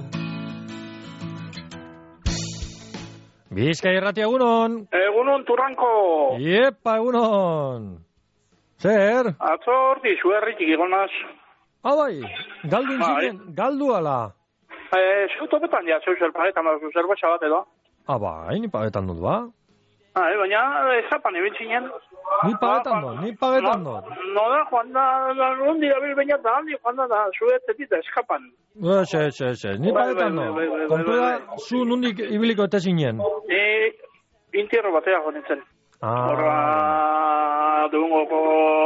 Bizkai Irratia, egunon. Egunon, Turranko. Iepa, egunon. Zer? Atzo horti, zuerritik igonaz. Bai, galdu intzinen, galdu ala. Zeu topetan ja, zeu zerpagetan, zerbatxa bat edo. Bai, ni pagetan dut, ba? Baina, ezapan ebentzinen. Ni pagetan dut. No da, joan da, nondi da bil baina da, joan da, zuetetit eskapan. Xe, ni pagetan dut. Kontu da, zu nondik ibiliko eta zinen? Intierro batea jonitzen. Horra, dugungoko...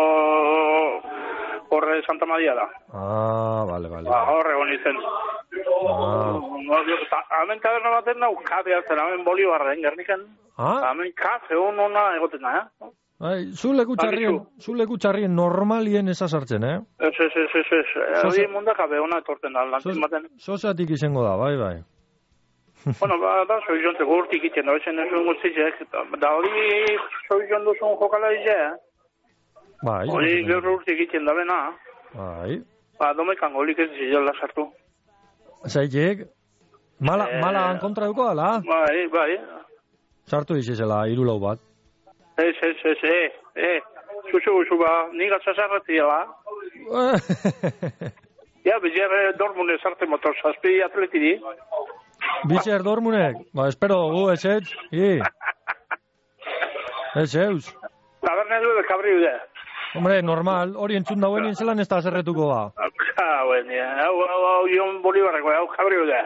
Horre Santa Maria da. Vale. Horre honitzen. Hemen taberna baten nau kafe hartzen, hemen Bolibarren gerniken. Hemen kafe hona egoten da, Zu leku txarrien normalien esazartzen, Ez. Hori munda kafe hona etorten da, lantin baten. Sozatik izango da, bai. Bueno, da, soizontzeko urtik iten da, ezen ezun guztitzek. Da hori soizontuzun jokala izea, Bai. Hori gerro urtik iten da bena. Bai. Domekan golik ez zidela sartu. Zaitek, mala kontra duko, ala? Bai. Sartu izizela, irulau bat. Ez. Zuzu ba, niga zazarratiela. Ja, bizer dormune zarte motor, zazpi atletiri. Bizer dormunek? Ba, espero dugu, ez. Ez eus. Taberna du de kabriu de. Hombre, normal, hori entzun dauen zelan ez da zerretuko ba. Hau Ion Bolibarreko, hau kabriu de.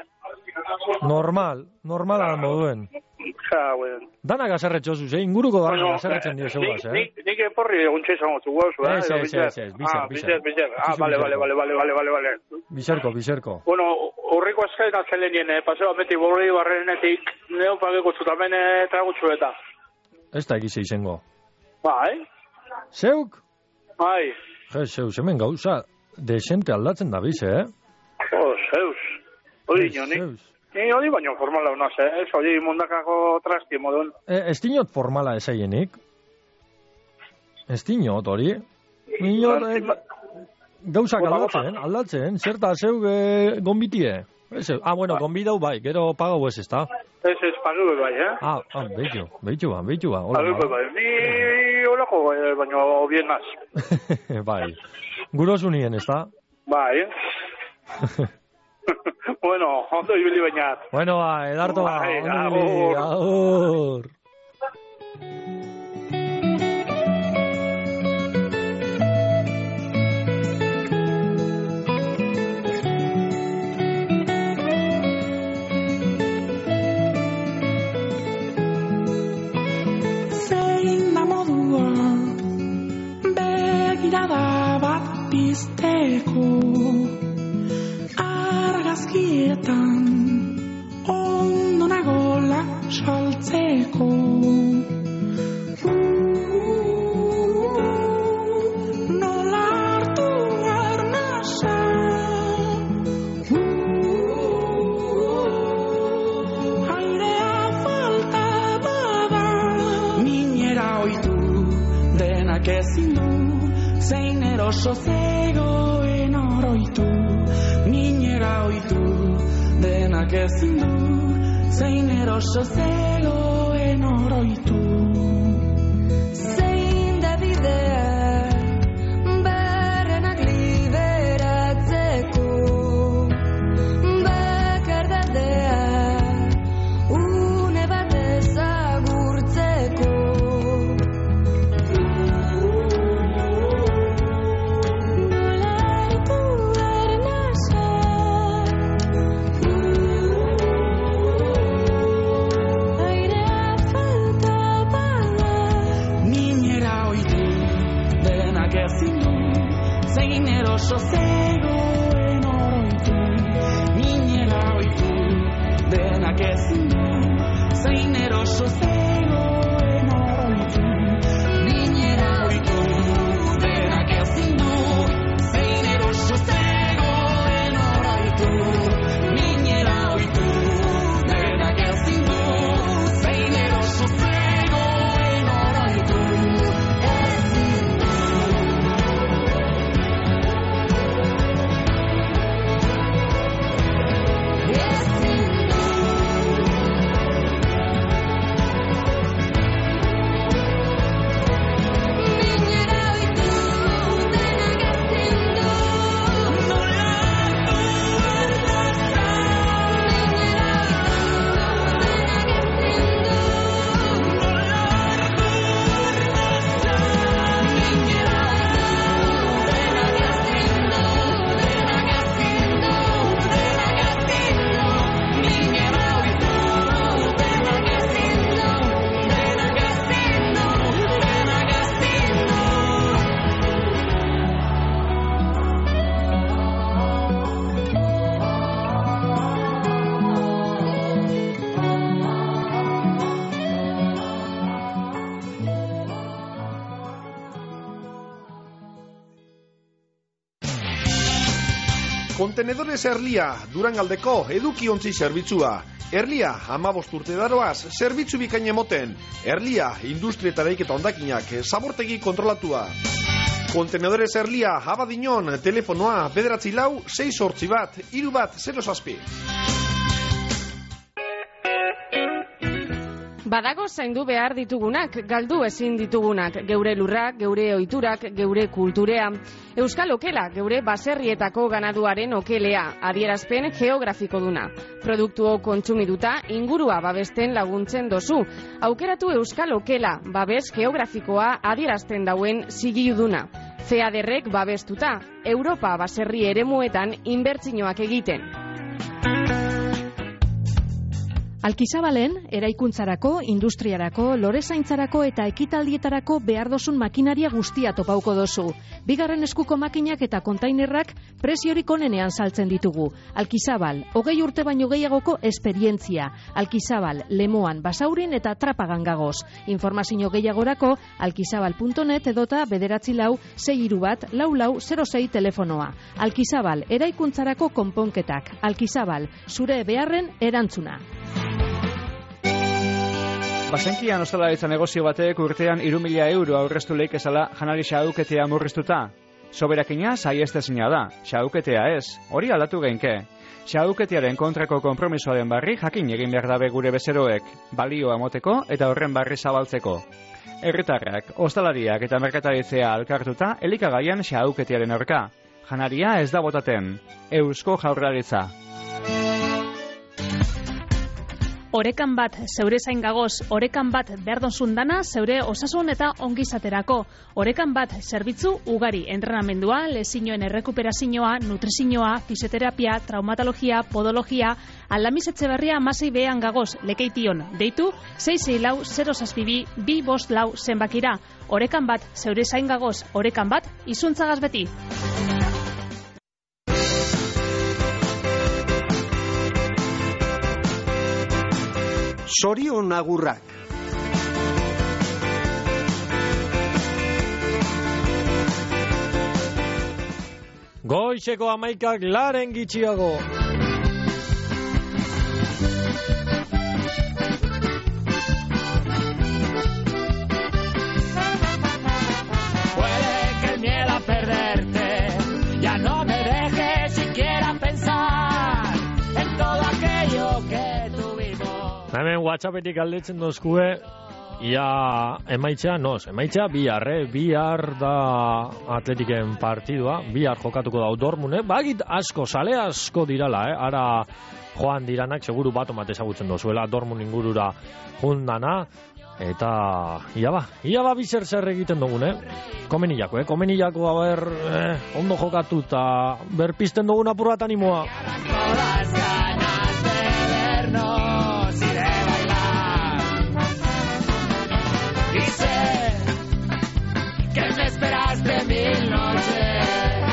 Normala moduen. Danak azerretxozuz, inguruko danak azerretzen dio zeugaz, Nik eporri eguntxe izango zu guazu, Ez, bizer. Vale. Bizerko. Bueno, horriko azkain atzelenien, paseo ameti Bolibarrenetik, neopageko zutamen tragutzu eta. Ez da egize izango. Bai. Zeuk? Bai. Zeus, hemen gauza desente aldatzen da bize, Zeus. Hori nionik. Ni hori baino formala unaz, hori mundakako trasti modun. Ez dinot formala esaienik. Ez dinot hori. Gauzak aldatzen, zerta zeuk gombitie. Bueno, gombidau bai, gero pagau ez da. Ez, pagau bai, Beitu ba. Pagau bai, ni holako baino bienaz. Bai, gurosunien ez da. Bai. Bueno, ondo ibili bainat. Bueno, edarto ba, ondo ibili, agur. Zein da modua begirada bat pizteko argazkietan ondo nagola saltzeko nola hartu arnasa airea falta bada minera oitu denak ezin du zein eroso zegoen oroitu minera oitu denak ezin du zein eroso zegoen oroitu zein da bidea barrenak liberatzeko bakardadea une bat ezagurtzeko nola hartu arnasa airea falta bada minera oitu denak ezin du zein eroso zegoen oroitu minera oitu denak ezin du zein eroso zegoen oroitu minera oitu denak ezin du zein eroso zegoen oroitu minera oitu denak ezin du zein eroso zegoen oroitu ezin Kontenedores Erlia, Durangaldeko edukiontzi zerbitzua. Erlia, 15 urte daroaz, zerbitzu bikain emoten. Erlia, industria eta eraiketa hondakinak, zabortegi kontrolatua. Kontenedores Erlia, Abadiñon, telefonoa, 9 6 1 0 Badago zaindu behar ditugunak, galdu ezin ditugunak, geure lurrak, geure ohiturak, geure kulturea. Euskal Okela, geure baserrietako ganaduaren okelea, adierazpen geografiko duna. Produktu kontsumiduta, ingurua babesten laguntzen dozu. Aukeratu Euskal Okela, babes geografikoa adierazten dauen zigiluduna. FEADERrek babestuta, Europa baserri eremuetan inbertsioak egiten. Alkizabalen, eraikuntzarako, industriarako, lorezaintzarako eta ekitaldietarako behar dozun makinaria guztia topauko dozu. Bigarren eskuko makinak eta kontainerrak preziorik onenean saltzen ditugu. Alkizabal, 20 urte baino gehiagoko esperientzia. Alkizabal, Lemoan, Basaurin eta Trapagan gagoz. Informazio gehiagorako, alkizabal.net edota 941-631-4406 telefonoa. Alkizabal, eraikuntzarako konponketak. Alkizabal, zure beharren erantzuna. Basenkian ostalaritza negozio batek urtean 3.000 euro aurreztu leik ezala janari xauketea murriztuta. Soberakina saiestezina da, xauketea ez, hori aldatu geinke. Xauketearen kontrako konpromisoaren barri jakin egin behar dabe gure bezeroek, balioa moteko eta horren barri zabaltzeko. Herritarrak, ostalariak eta merkataritzea alkartuta elikagaian xauketearen aurka. Janaria ez da botaten, Eusko Jaurlaritza. Orekan bat zeure zain gagoz, orekan bat berdonzun dana zeure osasun eta ongizaterako. Orekan bat zerbitzu ugari, entrenamendua, lezinoen errekuperazioa, nutrizioa, fisioterapia, traumatologia, podologia, Aldamiz Etxeberria 16 gagoz, lekeition, deitu 664-062-254 zenbakira. Orekan bat zeure zain gagoz, orekan bat izuntzagaz beti. Zorion agurrak. Goizeko 11 laren gitxiago. Puede que el miedo a perderte ya no me deje siquiera pensar en todo aquello que tuvimos. Hemen WhatsAppetik galdetzen dozkue, ia emaitza bihar da Atletiken partidua, bihar jokatuko da Dortmund, bagit asko, sale asko dirala, ara joan diranak, seguru bat omate ezagutzen dozuela, Dortmund ingurura jundana, eta ia ba bizer zer egiten dugun, komenillako, ondo jokatu eta berpisten dugun apur bat animoa. Y sé que me esperaste 1000 noches.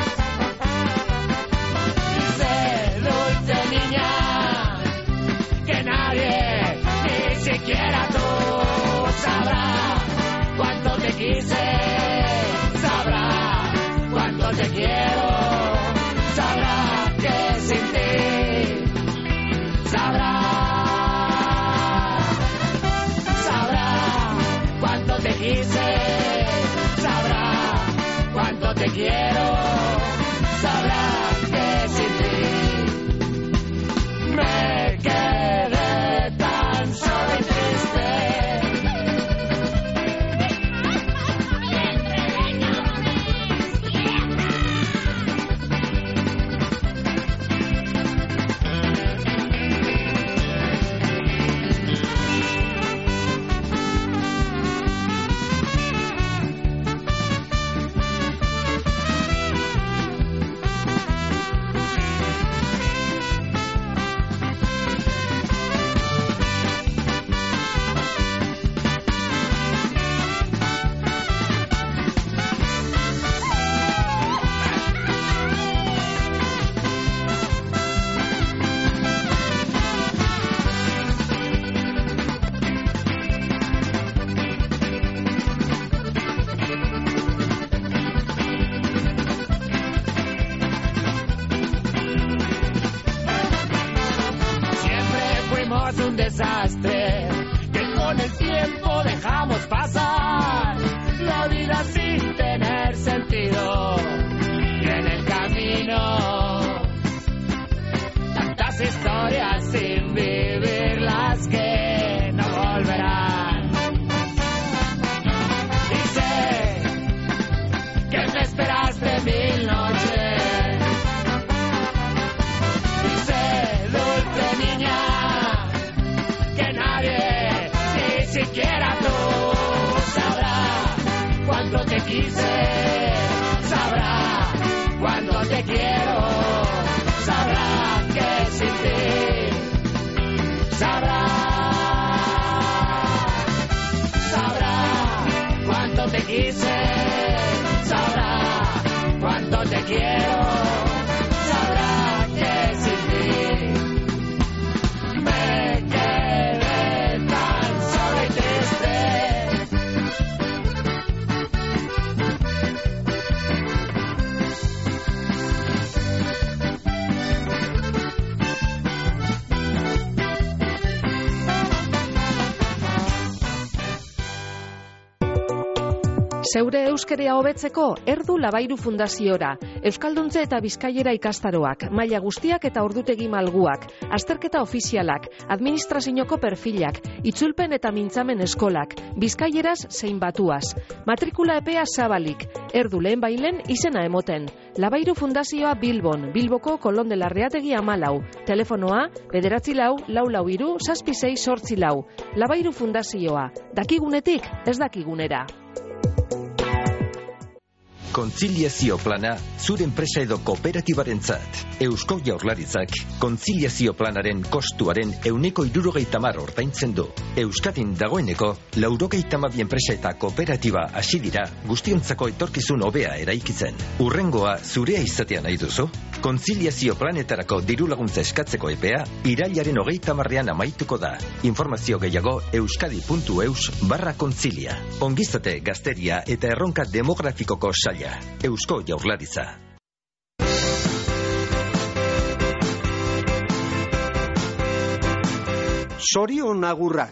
Y sé, dulce niña, que nadie, ni siquiera tú, sabrá cuánto te quise, sabrá cuánto te quiero, sabrá que sin ti, sabrá te quise, sabrá cuánto te quiero, sabrá que sin ti me quedé tan solo y triste. es un desastre que con el tiempo dejamos pasar la vida sin tener sentido. Y en el camino tantas historias sin vivir, las que no volverán. Y sé que me esperaste 1000 noches. Y sé, dulce niña, que nadie, ni siquiera tú, sabrá cuánto te quise, sabrá cuánto te quiero, sabrá que sin ti, sabrá cuánto te quise, sabrá cuánto te quiero, sabrá que sin ti me quedé tan solo y triste. Zeure euskerea hobetzeko Erdu Labairu Fundaziora, Euskalduntze eta Bizkaiera ikastaroak, maila guztiak eta ordutegi malguak, azterketa ofizialak, administrazioko perfilak, itzulpen eta mintzamen eskolak, Bizkaieraz zein batuaz, matrikula epea zabalik, Erdu lehen bailen izena emoten. Labairu Fundazioa Bilbon, Bilboko Kolon de Larreategi 14, telefonoa 944467684. Labairu Fundazioa, dakigunetik ez dakigunera. Kontziliazio plana zure enpresa edo kooperatibarentzat. Eusko Jaurlaritzak kontziliazio planaren kostuaren 170 ordaintzen du. Euskadin dagoeneko 92 enpresa eta kooperatiba hasi dira guztiontzako etorkizun hobea eraikitzen. Hurrengoa zurea izatea nahi duzu? Kontziliazio planetarako diru laguntza eskatzeko epea irailaren 30ean amaituko da. Informazio gehiago euskadi.eus/kontzilia. Ongizate, gazteria eta erronka demografikoko saila. Eusko Jaurlaritza. Zorion agurrak.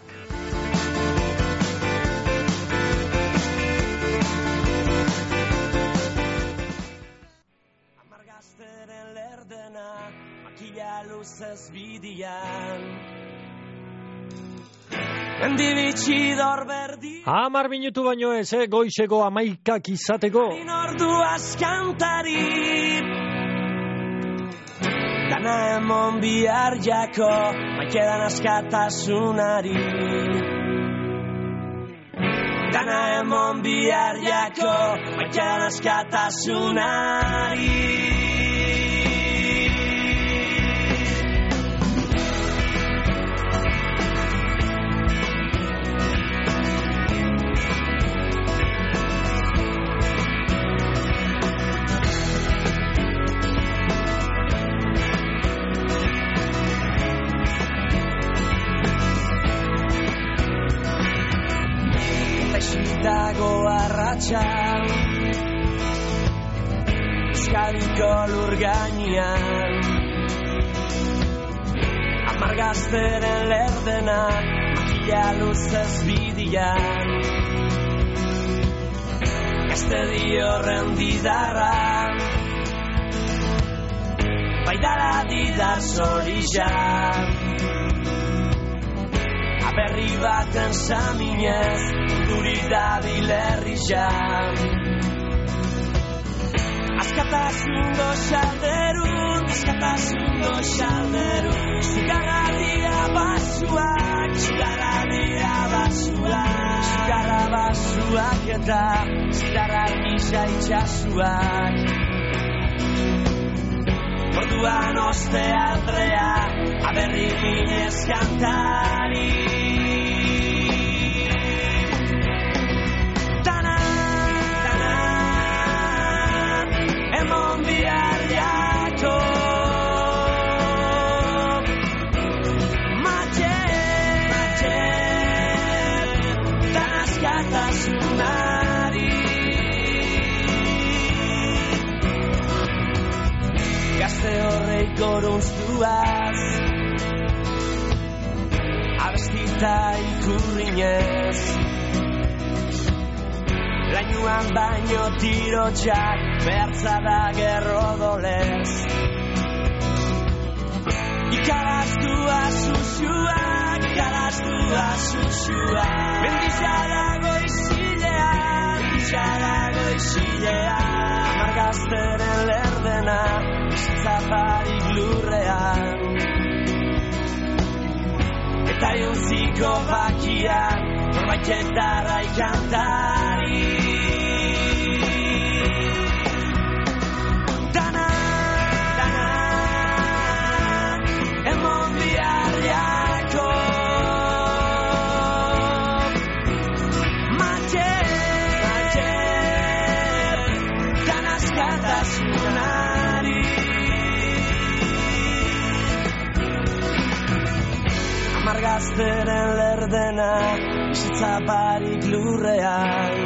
Amargazteren lerdena, makila luzez bidian. Endibitxidor berdi 10 minutu baino ez, goizeko 11 izateko. Inordu askantari dana emon bihar jako maikedan askatasunari. Dana emon bihar jako maikedan askatasunari. Dago arratxa Euskadiko lur gainean Amargazteren lerdena makila luzez bidian Gazte diorren didarra Baidara didar zorizan Berri baten saminez, duri dabil herrizan. Askatasun goxalderun, Zugarra dira basuak, Zugarra basuak eta Zigarra misa itxasuak. Orduan oste aldrea, aberri ginez kantari. Emon bihar jako Matxe tan askatasunari Gazte horrei gorunztuaz argita ikurrinez. Lainuan baino tirotxak bertza da gerrodolez. Ikaraztua susuak, Mendizadago isilean, Margazteren lerdena, zaparik lurrean. Eta jontziko bakian, norbaitetara ikantari. Dana, emon biharriako. Danazkatasunari. Amargazteren lerdena, bizitza barik lurrean.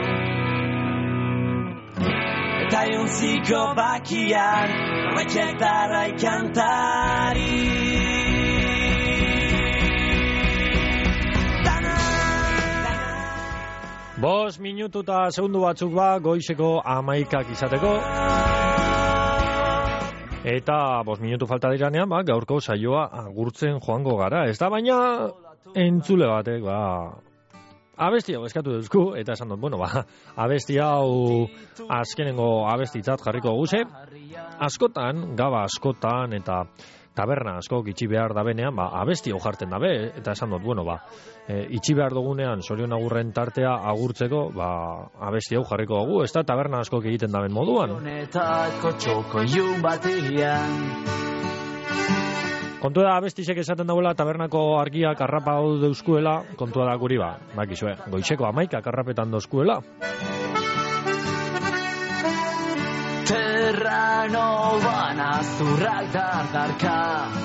Eta jontziko bakian, norbaitetara ikantari. 5 minutu eta segundu batzuk goizeko 11 izateko. Eta 5 minutu falta diranean, gaurko saioa agurtzen joango gara. Ez da, baina entzule batek, abesti hau eskatu duzku, eta esan dut, abesti hau azkenengo abestitzat jarriko guze. Askotan, gaba askotan, eta taberna asko itxi behar da benean, abesti hau jarten dabe, eta esan dut, itxi behar dugunean Sorion Agurren tartea agurtzeko, abesti hau jarriko dugu, ez da taberna asko egiten daben moduan. Kontua da abestisek esaten dagoela tabernako argiak arrapa hau deuskuela, kontua da guri bakizue, goizeko 11 arrapetan deuskuela. Terrano bana zurrak dardarka,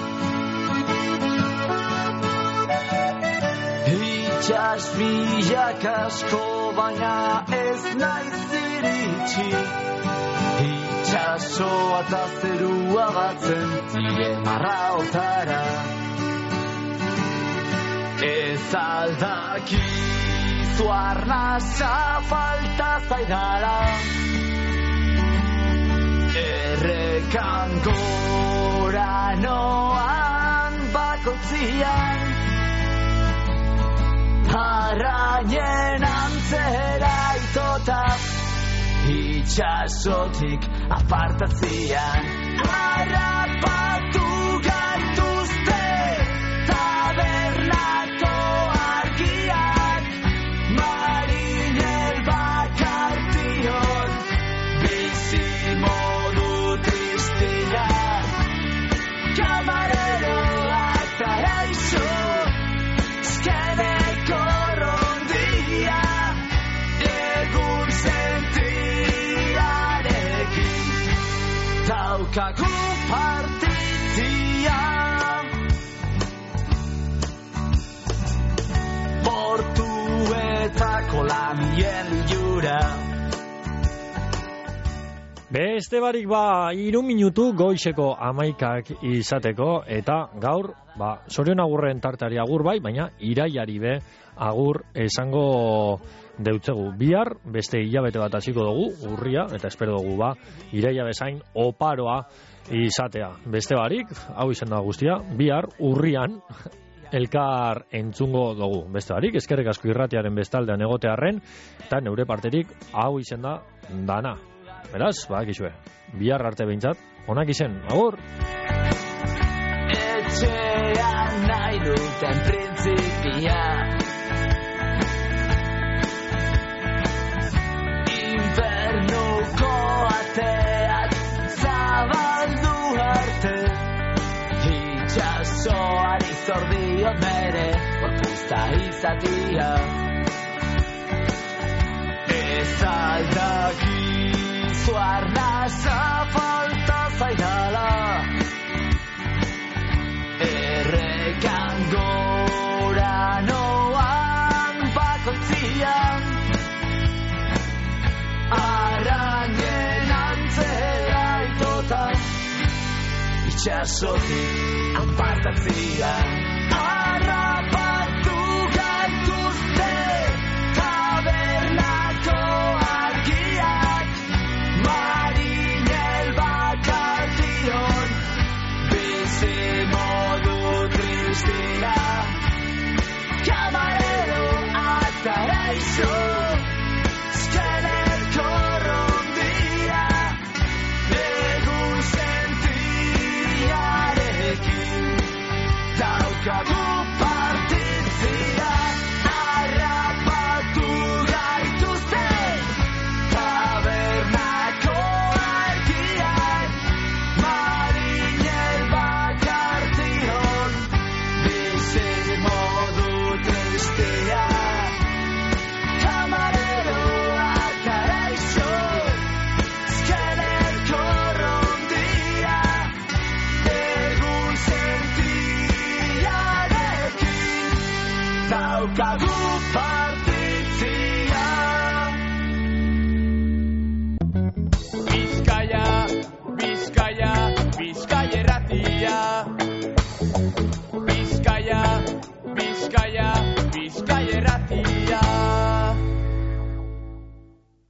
itxas bilak asko baina ez naiz iritsi, itxasoa eta zerua batzen diren marraotara. Ez aldakizu arnasa falta zaidala, errekan gora noan bakotzian, arraien antzera itota, itxasotik apartatzian. Arrapatu gaituzte tabernako argiak, marinel bakartion bizimodu tristiak, kamareroak taraizu zkeneko rondia, egun sentiarekin daukagu partitzia. Portuetako lamien jura. Beste barik 3 minutu goizeko 11 izateko, eta gaur, Sorion Agurren tartari agur baina iraiari be agur esango deutzegu. Bihar beste hilabete bat hasiko dugu, urria, eta espero dugu iraia bezain oparoa izatea. Beste barik, hau izan da guztia, bihar urrian elkar entzungo dugu. Beste barik, eskerrik asko irratiaren bestaldean egotearren, eta neure parterik hau izan da dana. Beraz, bakizue, bihar arte behintzat, onak izen, agur! Etxean nahi duten printzipia, infernuko ateak zabaldu arte, itxasoari zordiot bere gorpuzta izatia. Ez aldakizu arnasa falta zaidala, errekan gora noan bakoitzian, arrainen antzera itota, itxasotik apartatzian. Arrapatu daukagu